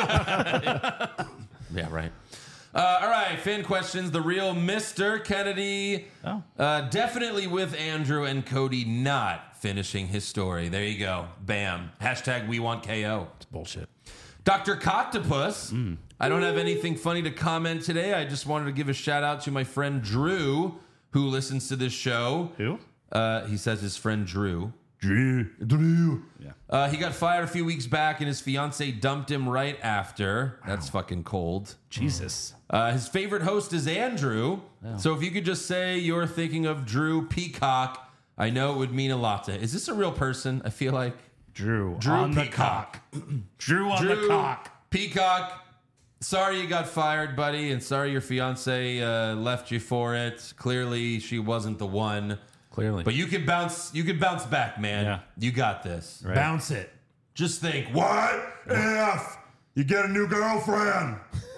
Yeah, right. Uh, all right, fan questions. The real Mister Kennedy. Oh. Uh, definitely with Andrew and Cody not finishing his story. There you go. Bam. Hashtag we want K O. It's bullshit. Doctor Coctopus. I don't have anything funny to comment today. I just wanted to give a shout out to my friend Drew, who listens to this show. Who? Uh, he says his friend Drew. Drew. Drew. Yeah. Uh, he got fired a few weeks back, and his fiance dumped him right after. That's fucking cold. Jesus. Uh, his favorite host is Andrew. So if you could just say you're thinking of Drew Peacock, I know it would mean a lot to him. Is this a real person? I feel like Drew. Drew on the Peacock. cock. Drew on Drew the cock. Peacock. Sorry you got fired, buddy, and sorry your fiance uh, left you for it. Clearly, she wasn't the one. Clearly. But you could bounce. You could bounce back, man. Yeah. You got this. Right. Bounce it. Just think. What? What if you get a new girlfriend?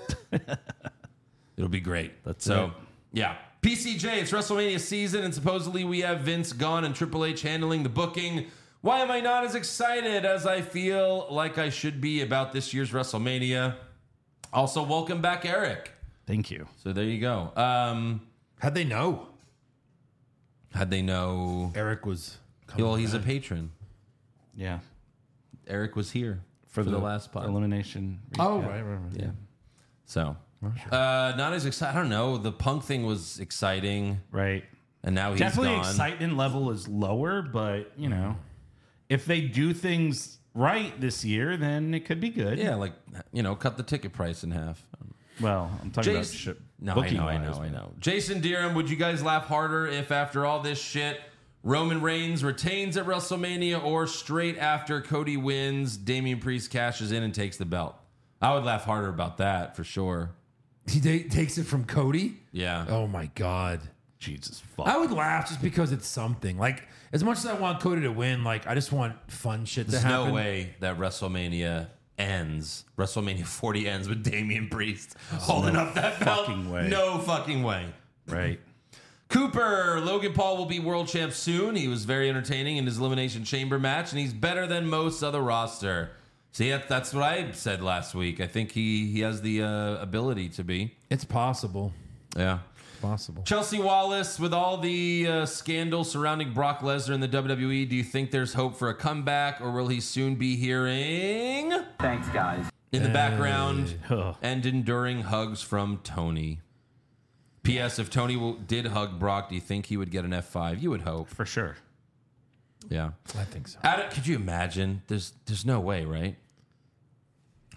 It'll be great. That's so, it. yeah. P C J, it's WrestleMania season, and supposedly we have Vince gone and Triple H handling the booking. Why am I not as excited as I feel like I should be about this year's WrestleMania? Also, welcome back, Eric. Thank you. So there you go. Um, How'd they know how'd they know? Eric was coming Well, he's a back? patron. Yeah. Eric was here For, for, the, last part. elimination. Oh, recap. right, right, right. Yeah. So, uh, not as excited. I don't know. The Punk thing was exciting, Right. and now he's Definitely gone. excitement level is lower, but you know, if they do things right this year, then it could be good. Yeah, like, you know, cut the ticket price in half. Well, I'm talking about Jason, shit. no, I know, I know, I know. Jason Deerham, would you guys laugh harder if after all this shit, Roman Reigns retains at WrestleMania, or straight after Cody wins, Damian Priest cashes in and takes the belt? I would laugh harder about that for sure. He ta- takes it from Cody? Yeah. Oh, my God. Jesus fuck. I would laugh just because it's something. Like, as much as I want Cody to win, like, I just want fun shit There's to happen. no way that WrestleMania ends. WrestleMania forty ends with Damian Priest holding no up that belt. fucking way. No fucking way. Right. Cooper, Logan Paul will be world champ soon. He was very entertaining in his Elimination Chamber match, and he's better than most of the roster. See, that, that's what I said last week. I think he, he has the uh, ability to be. It's possible. Yeah. Possible. Chelsea Wallace, with all the uh, scandal surrounding Brock Lesnar in the W W E, do you think there's hope for a comeback, or will he soon be hearing... Thanks, guys. In the background, Ugh. and enduring hugs from Tony. P S. If Tony will, did hug Brock, do you think he would get an F five? You would hope. For sure. Yeah. I think so. Adam, could you imagine? There's there's no way, right?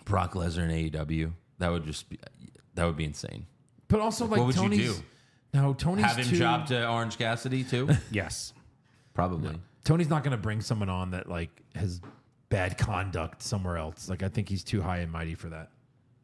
Brock Lesnar in A E W. That would just be that would be insane. But also, like, what would Tony's, you do? No, Tony's have him too, job to Orange Cassidy too. Yes, probably. No. Tony's not going to bring someone on that like has bad conduct somewhere else. Like, I think he's too high and mighty for that.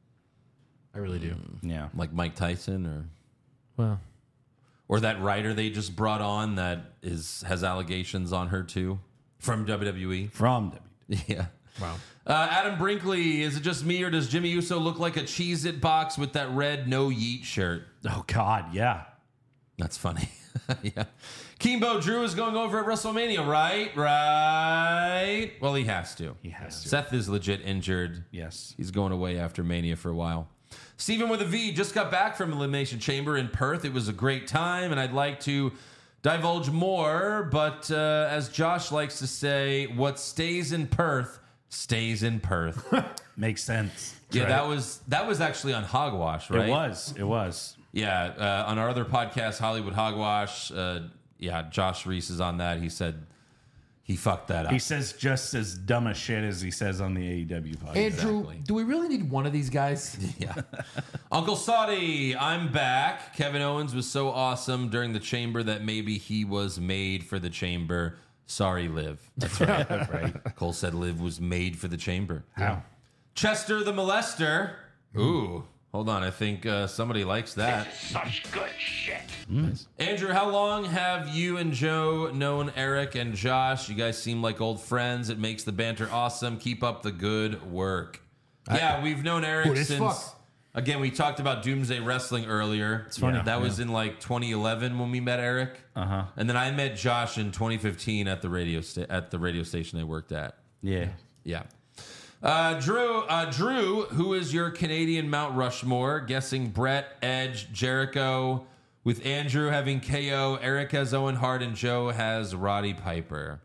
I really do. Mm, yeah, like Mike Tyson or well, or that writer they just brought on that is has allegations on her too from W W E. From W W E. Yeah. Wow. Uh, Adam Brinkley, is it just me or does Jimmy Uso look like a Cheez-It box with that red no yeet shirt? Oh God, yeah. That's funny. Yeah. Kimbo Drew is going over at WrestleMania, right? Right. Well, he has to. He has to. Seth is legit injured. Yes. He's going away after Mania for a while. Steven with a V just got back from Elimination Chamber in Perth. It was a great time, and I'd like to divulge more, but uh, as Josh likes to say, what stays in Perth stays in Perth. Makes sense. Yeah, right? that was that was actually on Hogwash, right? It was. It was. Yeah, uh, on our other podcast, Hollywood Hogwash, uh, yeah, Josh Reese is on that. He said he fucked that up. He says just as dumb a shit as he says on the A E W podcast. Andrew, Exactly. do we really need one of these guys? Yeah. Uncle Saudi, I'm back. Kevin Owens was so awesome during the Chamber that maybe he was made for the Chamber. Sorry, Liv. That's right. That's right. Cole said Liv was made for the Chamber. How? Chester the Molester. Ooh. Hold on. I think uh, somebody likes that. Such good shit. Mm. Andrew, how long have you and Joe known Eric and Josh? You guys seem like old friends. It makes the banter awesome. Keep up the good work. Yeah, we've known Eric Good as since... fuck. Again, we talked about Doomsday Wrestling earlier. It's funny. That was in like twenty eleven when we met Eric. Uh-huh. And then I met Josh in twenty fifteen at the radio sta- at the radio station I worked at. Yeah. Yeah. Uh, Drew, uh, Drew, who is your Canadian Mount Rushmore? Guessing Brett, Edge, Jericho, with Andrew having K O, Eric has Owen Hart, and Joe has Roddy Piper.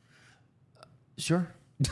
Sure.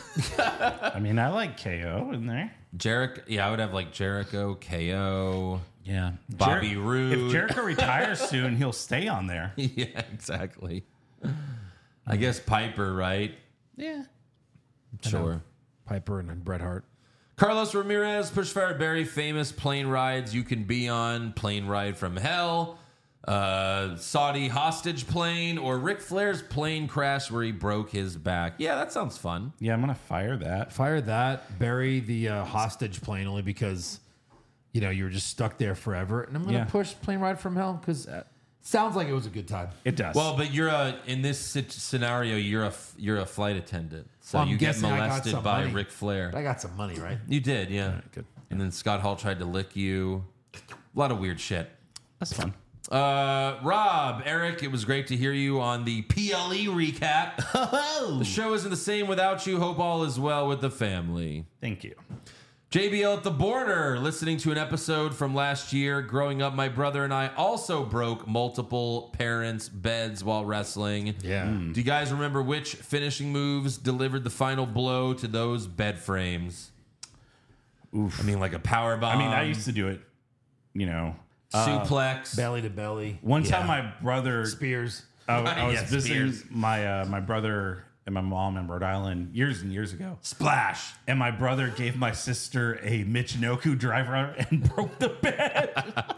I mean, I like K O in there. Jericho, yeah, I would have like Jericho, K O, Yeah. Bobby Jer- Roode. If Jericho retires soon, he'll stay on there. Yeah, exactly. I guess Piper, right? Yeah. Sure. Piper and Bret Hart. Carlos Ramirez, Push Ferret Berry, famous plane rides you can be on. Plane ride from hell. Uh, Saudi hostage plane, or Ric Flair's plane crash where he broke his back. Yeah, that sounds fun. Yeah, I'm going to fire that. Fire that. Bury the uh, hostage plane only because, you know, you were just stuck there forever. And I'm going to Yeah. push Plane Ride from Hell because uh, sounds like it was a good time. It does. Well, but you're a in this sit- scenario, you're a f- you're a flight attendant, so Well, I'm you get guessing I got molested some by money. Ric Flair. I got some money, right? You did, yeah. good. And then Scott Hall tried to lick you. A lot of weird shit. That's fun. Uh, Rob, Eric, it was great to hear you on the P L E recap. The show isn't the same without you. Hope all is well with the family. Thank you. J B L at the border, listening to an episode from last year. Growing up, my brother and I also broke multiple parents' beds while wrestling. Yeah. Do you guys remember which finishing moves delivered the final blow to those bed frames? Oof. I mean, like a power bomb. I mean, I used to do it, you know. suplex. Belly to belly. One Yeah. time my brother... Spears. I, I was Yeah, visiting Spears. my uh, my brother and my mom in Rhode Island years and years ago. Splash. And my brother gave my sister a Michinoku driver and broke the bed.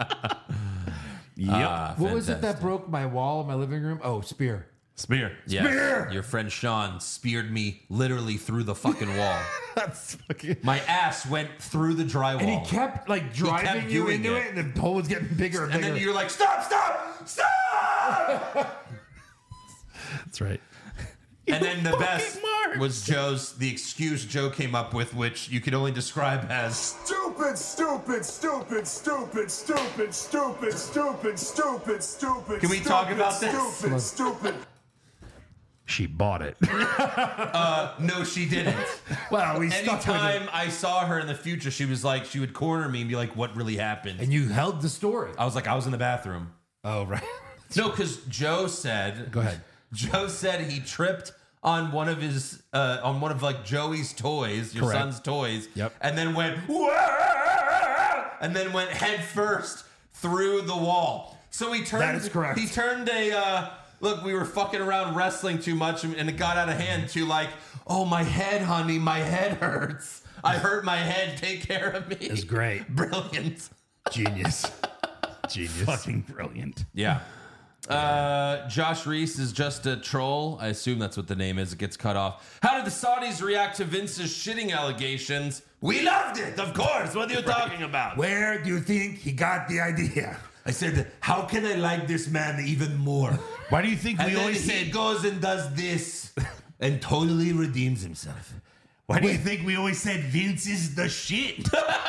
Yep. Ah, What was it that fantastic. broke my wall in my living room? Oh, spear. Spear. Yes. Spear! Your friend Sean speared me literally through the fucking wall. That's fucking. My ass went through the drywall. And he kept like driving kept you doing into it. it. and the hole was getting bigger and and bigger. then you're like, stop, stop, stop! That's right. And then the best Mark. was Joe's, the excuse Joe came up with, which you could only describe as Stupid, stupid, stupid, stupid, stupid, stupid, stupid, stupid, stupid. Can we talk about this? Stupid, stupid. She bought it. uh, no, she didn't. Wow, we stuck with Anytime it. I saw her in the future, she was like, she would corner me and be like, what really happened? And you held the story. I was like, I was in the bathroom. Oh, right. No, because Joe said. Go ahead. Joe said he tripped on one of his, uh, on one of like Joey's toys, your Correct. son's toys. Yep. And then went, "Wah!" and then went head first through the wall. So he turned. That is correct. He turned a. Uh, look, we were fucking around wrestling too much, and it got out of hand. To like, oh my head, honey, my head hurts. I hurt my head. Take care of me. It's great. Brilliant. Genius. Genius. Fucking brilliant. Yeah. Uh, Josh Reese is just a troll. I assume that's what the name is. It gets cut off. How did the Saudis react to Vince's shitting allegations? We loved it, of course. What are you talking about? Where do you think he got the idea? I said, how can I like this man even more? Why do you think And we then always he said? goes and does this and totally redeems himself. Why do you think we always said Vince is the shit?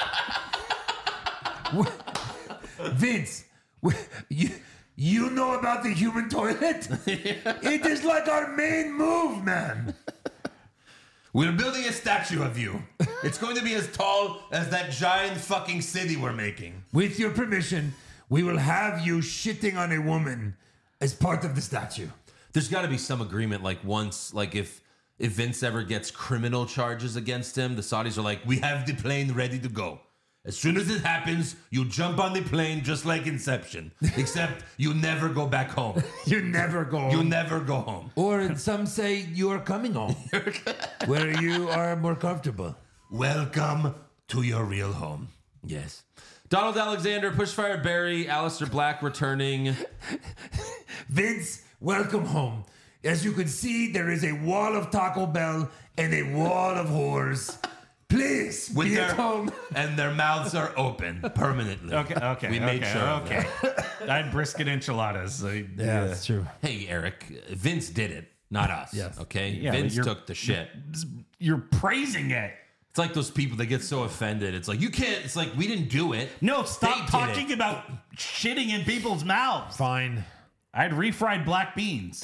Vince, you, you know about the human toilet? It is like our main move, man. We're building a statue of you. It's going to be as tall as that giant fucking city we're making. With your permission, we will have you shitting on a woman as part of the statue. There's got to be some agreement, like once, like if if Vince ever gets criminal charges against him, the Saudis are like, we have the plane ready to go. As soon as it happens, you jump on the plane just like Inception, except you never go back home. You never go home. You never go home. Or some say you are coming home, where you are more comfortable. Welcome to your real home. Yes. Donald Alexander, Pushfire Barry, Alistair Black returning. Vince, welcome home. As you can see, there is a wall of Taco Bell and a wall of whores. Please, With be their, at home. And their mouths are open permanently. Okay, okay, We made okay, sure of Okay, I had brisket enchiladas. So, Yeah, yeah. that's true. Hey, Eric, Vince did it, not us. Yes. Okay? Yeah, but Vince you're- took the shit. You're praising it. It's like those people that get so offended. It's like, you can't, it's like, we didn't do it. No, They stop did talking it. about shitting in people's mouths. Fine. I had refried black beans.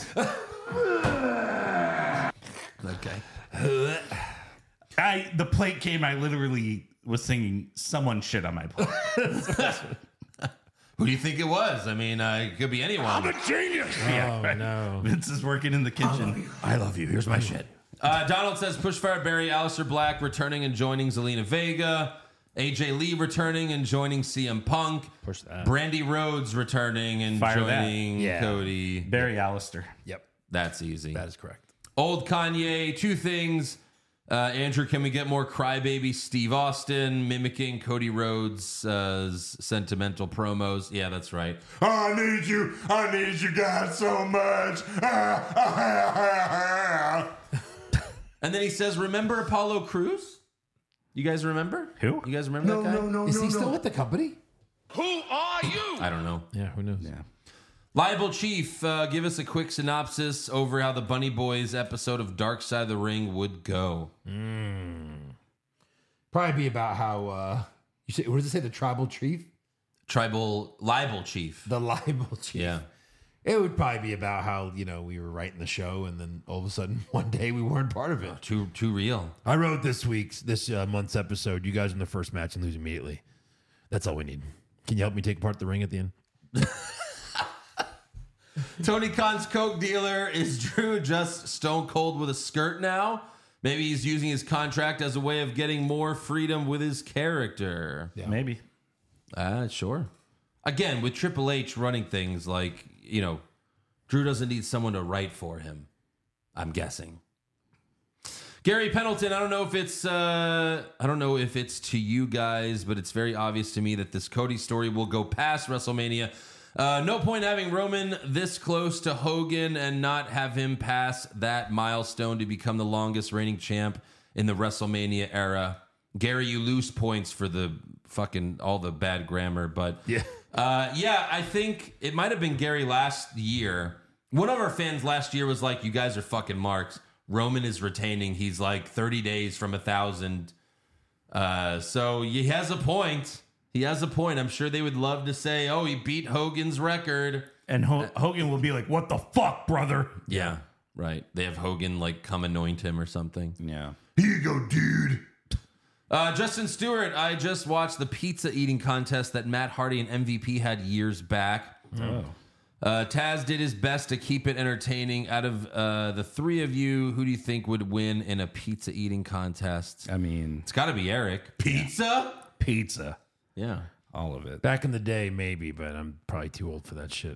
Okay. I the plate came. I literally was singing "Someone shit on my plate." Who do you think it was? I mean, uh, it could be anyone. I'm a genius. Yeah, Oh, right. no. Vince is working in the kitchen. I love you. Here's my shit. Uh, Donald says Pushfire Barry, Alistair Black returning and joining Zelina Vega. A J Lee returning and joining C M Punk. Push that. Brandy Rhodes returning and Fire that. joining Yeah. Cody. Barry Allister. Yep. That's easy. That is correct. Old Kanye, two things. Uh, Andrew, can we get more crybaby Steve Austin mimicking Cody Rhodes' uh, sentimental promos? Yeah, that's right. I need you. I need you guys so much. And then he says, remember Apollo Crews? You guys remember? Who? You guys remember No, that guy? no, no, Is no, he no. still with the company? I don't know. Yeah, who knows? Yeah. Liable Chief, uh, give us a quick synopsis over how the Bunny Boys episode of Dark Side of the Ring would go. Probably be about how uh you say, what does it say? The tribal chief? Tribal Liable Chief. The libel chief. Yeah. It would probably be about how, you know, we were writing the show and then all of a sudden one day we weren't part of it. Too too real. I wrote this week's, this uh, month's episode. You guys in the first match and lose immediately. That's all we need. Can you help me take apart the ring at the end? Tony Khan's Coke dealer. Is Drew just stone cold with a skirt now? Maybe he's using his contract as a way of getting more freedom with his character. Yeah. Maybe. Ah, sure. Again, with Triple H running things, like, you know, Drew doesn't need someone to write for him, I'm guessing. Gary Pendleton, I don't know if it's uh, I don't know if it's to you guys, but it's very obvious to me that this Cody story will go past WrestleMania. Uh, no point having Roman this close to Hogan and not have him pass that milestone to become the longest reigning champ in the WrestleMania era. Gary, you lose points for the fucking all the bad grammar, but Yeah. uh, yeah, I think it might have been Gary last year. One of our fans last year was like, "You guys are fucking marks. Roman is retaining. He's like thirty days from a thousand." Uh, so he has a point. He has a point. I'm sure they would love to say, "Oh, he beat Hogan's record." And Ho- Hogan will be like, "What the fuck, brother?" Yeah, right. They have Hogan like come anoint him or something. Yeah. Here you go, dude. Uh, Justin Stewart, I just watched the pizza eating contest that Matt Hardy and M V P had years back. Oh. Uh, Taz did his best to keep it entertaining. Out of uh, the three of you, who do you think would win in a pizza eating contest? I mean, It's got to be Eric. Pizza? pizza. Yeah. All of it. Back in the day, maybe, but I'm probably too old for that shit.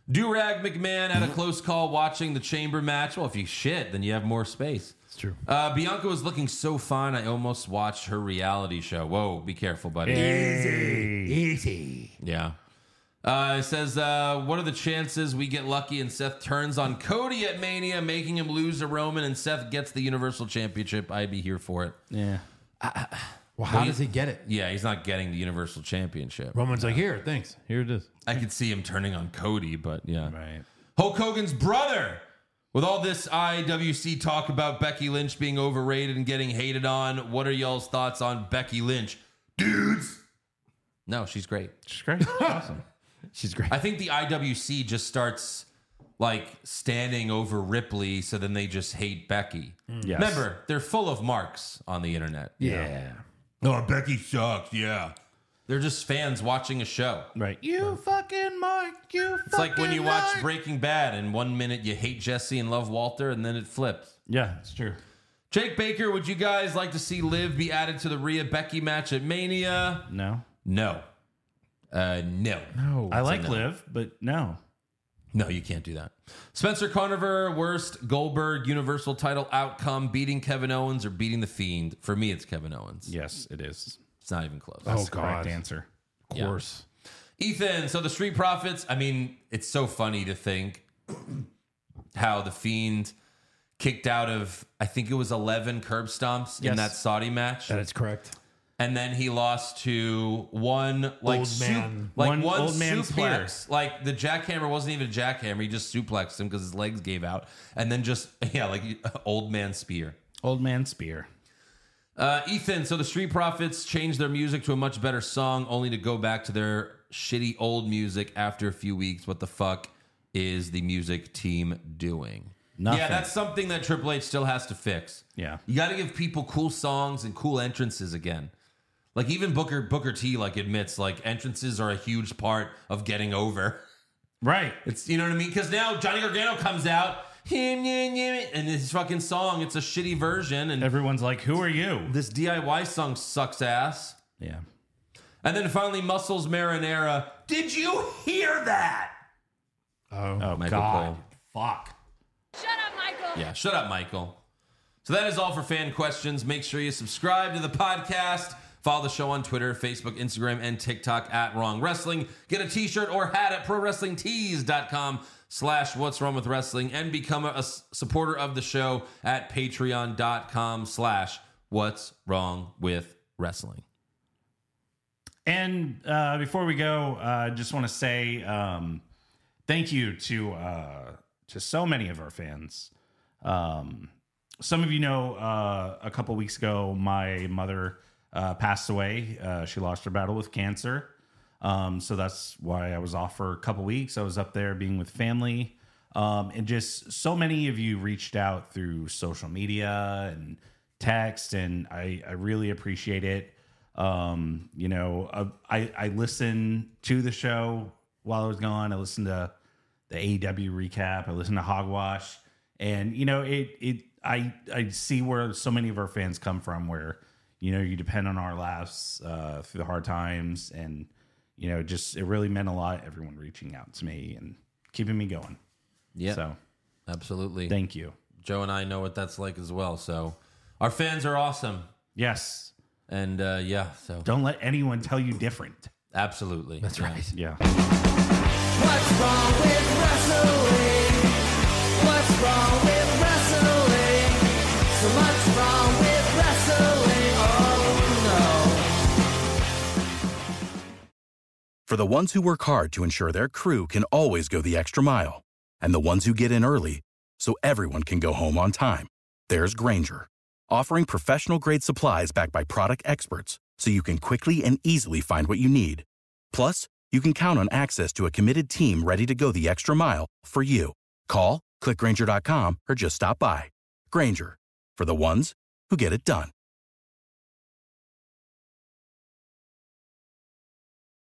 Durag McMahon had a close call watching the chamber match. Well, if you shit, then you have more space. It's true. Uh, Bianca was looking so fine, I almost watched her reality show. Whoa, be careful, buddy. Easy. Easy. Yeah. Uh, it says, uh, what are the chances we get lucky and Seth turns on Cody at Mania, making him lose to Roman, and Seth gets the Universal Championship? I'd be here for it. Yeah. I, Well, how Well, does he get it? Yeah, he's not getting the Universal Championship. Roman's like, here, thanks. Here it is. I could see him turning on Cody, but yeah. Right. Hulk Hogan's brother. With all this I W C talk about Becky Lynch being overrated and getting hated on, what are y'all's thoughts on Becky Lynch? Dudes. No, she's great. She's great. Awesome. She's great. I think the I W C just starts like standing over Ripley, so then they just hate Becky. Yes. Remember, they're full of marks on the internet. Yeah. Oh, Becky sucks. Yeah. They're just fans watching a show. Right. You fucking Mark. You It's like when you watch Breaking Bad and one minute you hate Jesse and love Walter and then it flips. Yeah, it's true. Jake Baker, would you guys like to see Liv be added to the Rhea Becky match at Mania? No. No. Uh, no. No. I like no. Liv, but no. No, you can't do that. Spencer Conover, worst Goldberg Universal title outcome, beating Kevin Owens or beating The Fiend? For me, it's Kevin Owens. Yes, it is. It's not even close. That's Oh, the correct God. answer. Of Yeah. course. Ethan, so the Street Profits, I mean, it's so funny to think how The Fiend kicked out of, I think it was eleven curb stomps in Yes. that Saudi match. That is correct. And then he lost to one like Old sup- man. like One one, old man suplex. Like the jackhammer wasn't even a jackhammer. He just suplexed him because his legs gave out. And then just, yeah, like old man spear. Old man spear. Uh, Ethan, so the Street Profits changed their music to a much better song only to go back to their shitty old music after a few weeks. What the fuck is the music team doing? Nothing. Yeah, that's something that Triple H still has to fix. Yeah. You got to give people cool songs and cool entrances again. Like even Booker Booker T like admits like entrances are a huge part of getting over. Right. It's, you know what I mean? Because now Johnny Gargano comes out and his fucking song, it's a shitty version, and Everyone's like, who are you? this D I Y song sucks ass. Yeah. And then finally, Muscles Marinara. Did you hear that? Oh, Oh, Michael God. Cole. Fuck. Shut up, Michael. Yeah, shut up, Michael. So that is all for fan questions. Make sure you subscribe to the podcast. Follow the show on Twitter, Facebook, Instagram, and TikTok at Wrong Wrestling. Get a t-shirt or hat at ProWrestlingTees.com slash What's Wrong With Wrestling and become a, a supporter of the show at Patreon.com slash What's Wrong With Wrestling. And uh, before we go, I uh, just want to say um, thank you to uh, to so many of our fans. Um, some of you know, uh, a couple weeks ago, my mother uh, passed away. Uh, she lost her battle with cancer. Um, so that's why I was off for a couple weeks. I was up there being with family. Um, and just so many of you reached out through social media and text, and I, I really appreciate it. Um, you know, uh, I, I listened to the show while I was gone. I listened to the A E W recap. I listened to Hogwash, and you know, it, it, I, I see where so many of our fans come from, where, you know, you depend on our laughs, uh, through the hard times, and, you know, just, it really meant a lot. Everyone reaching out to me and keeping me going. Yeah, So absolutely. thank you. Joe and I know what that's like as well. So our fans are awesome. Yes. And uh, yeah, so Don't let anyone tell you different. absolutely. That's right. Yeah. What's wrong with wrestling? What's wrong with wrestling? So much wrong with wrestling. Oh no. For the ones who work hard to ensure their crew can always go the extra mile, and the ones who get in early so everyone can go home on time, there's Grainger, offering professional-grade supplies backed by product experts so you can quickly and easily find what you need. Plus, you can count on access to a committed team ready to go the extra mile for you. Call, click Grainger dot com, or just stop by. Grainger, for the ones who get it done.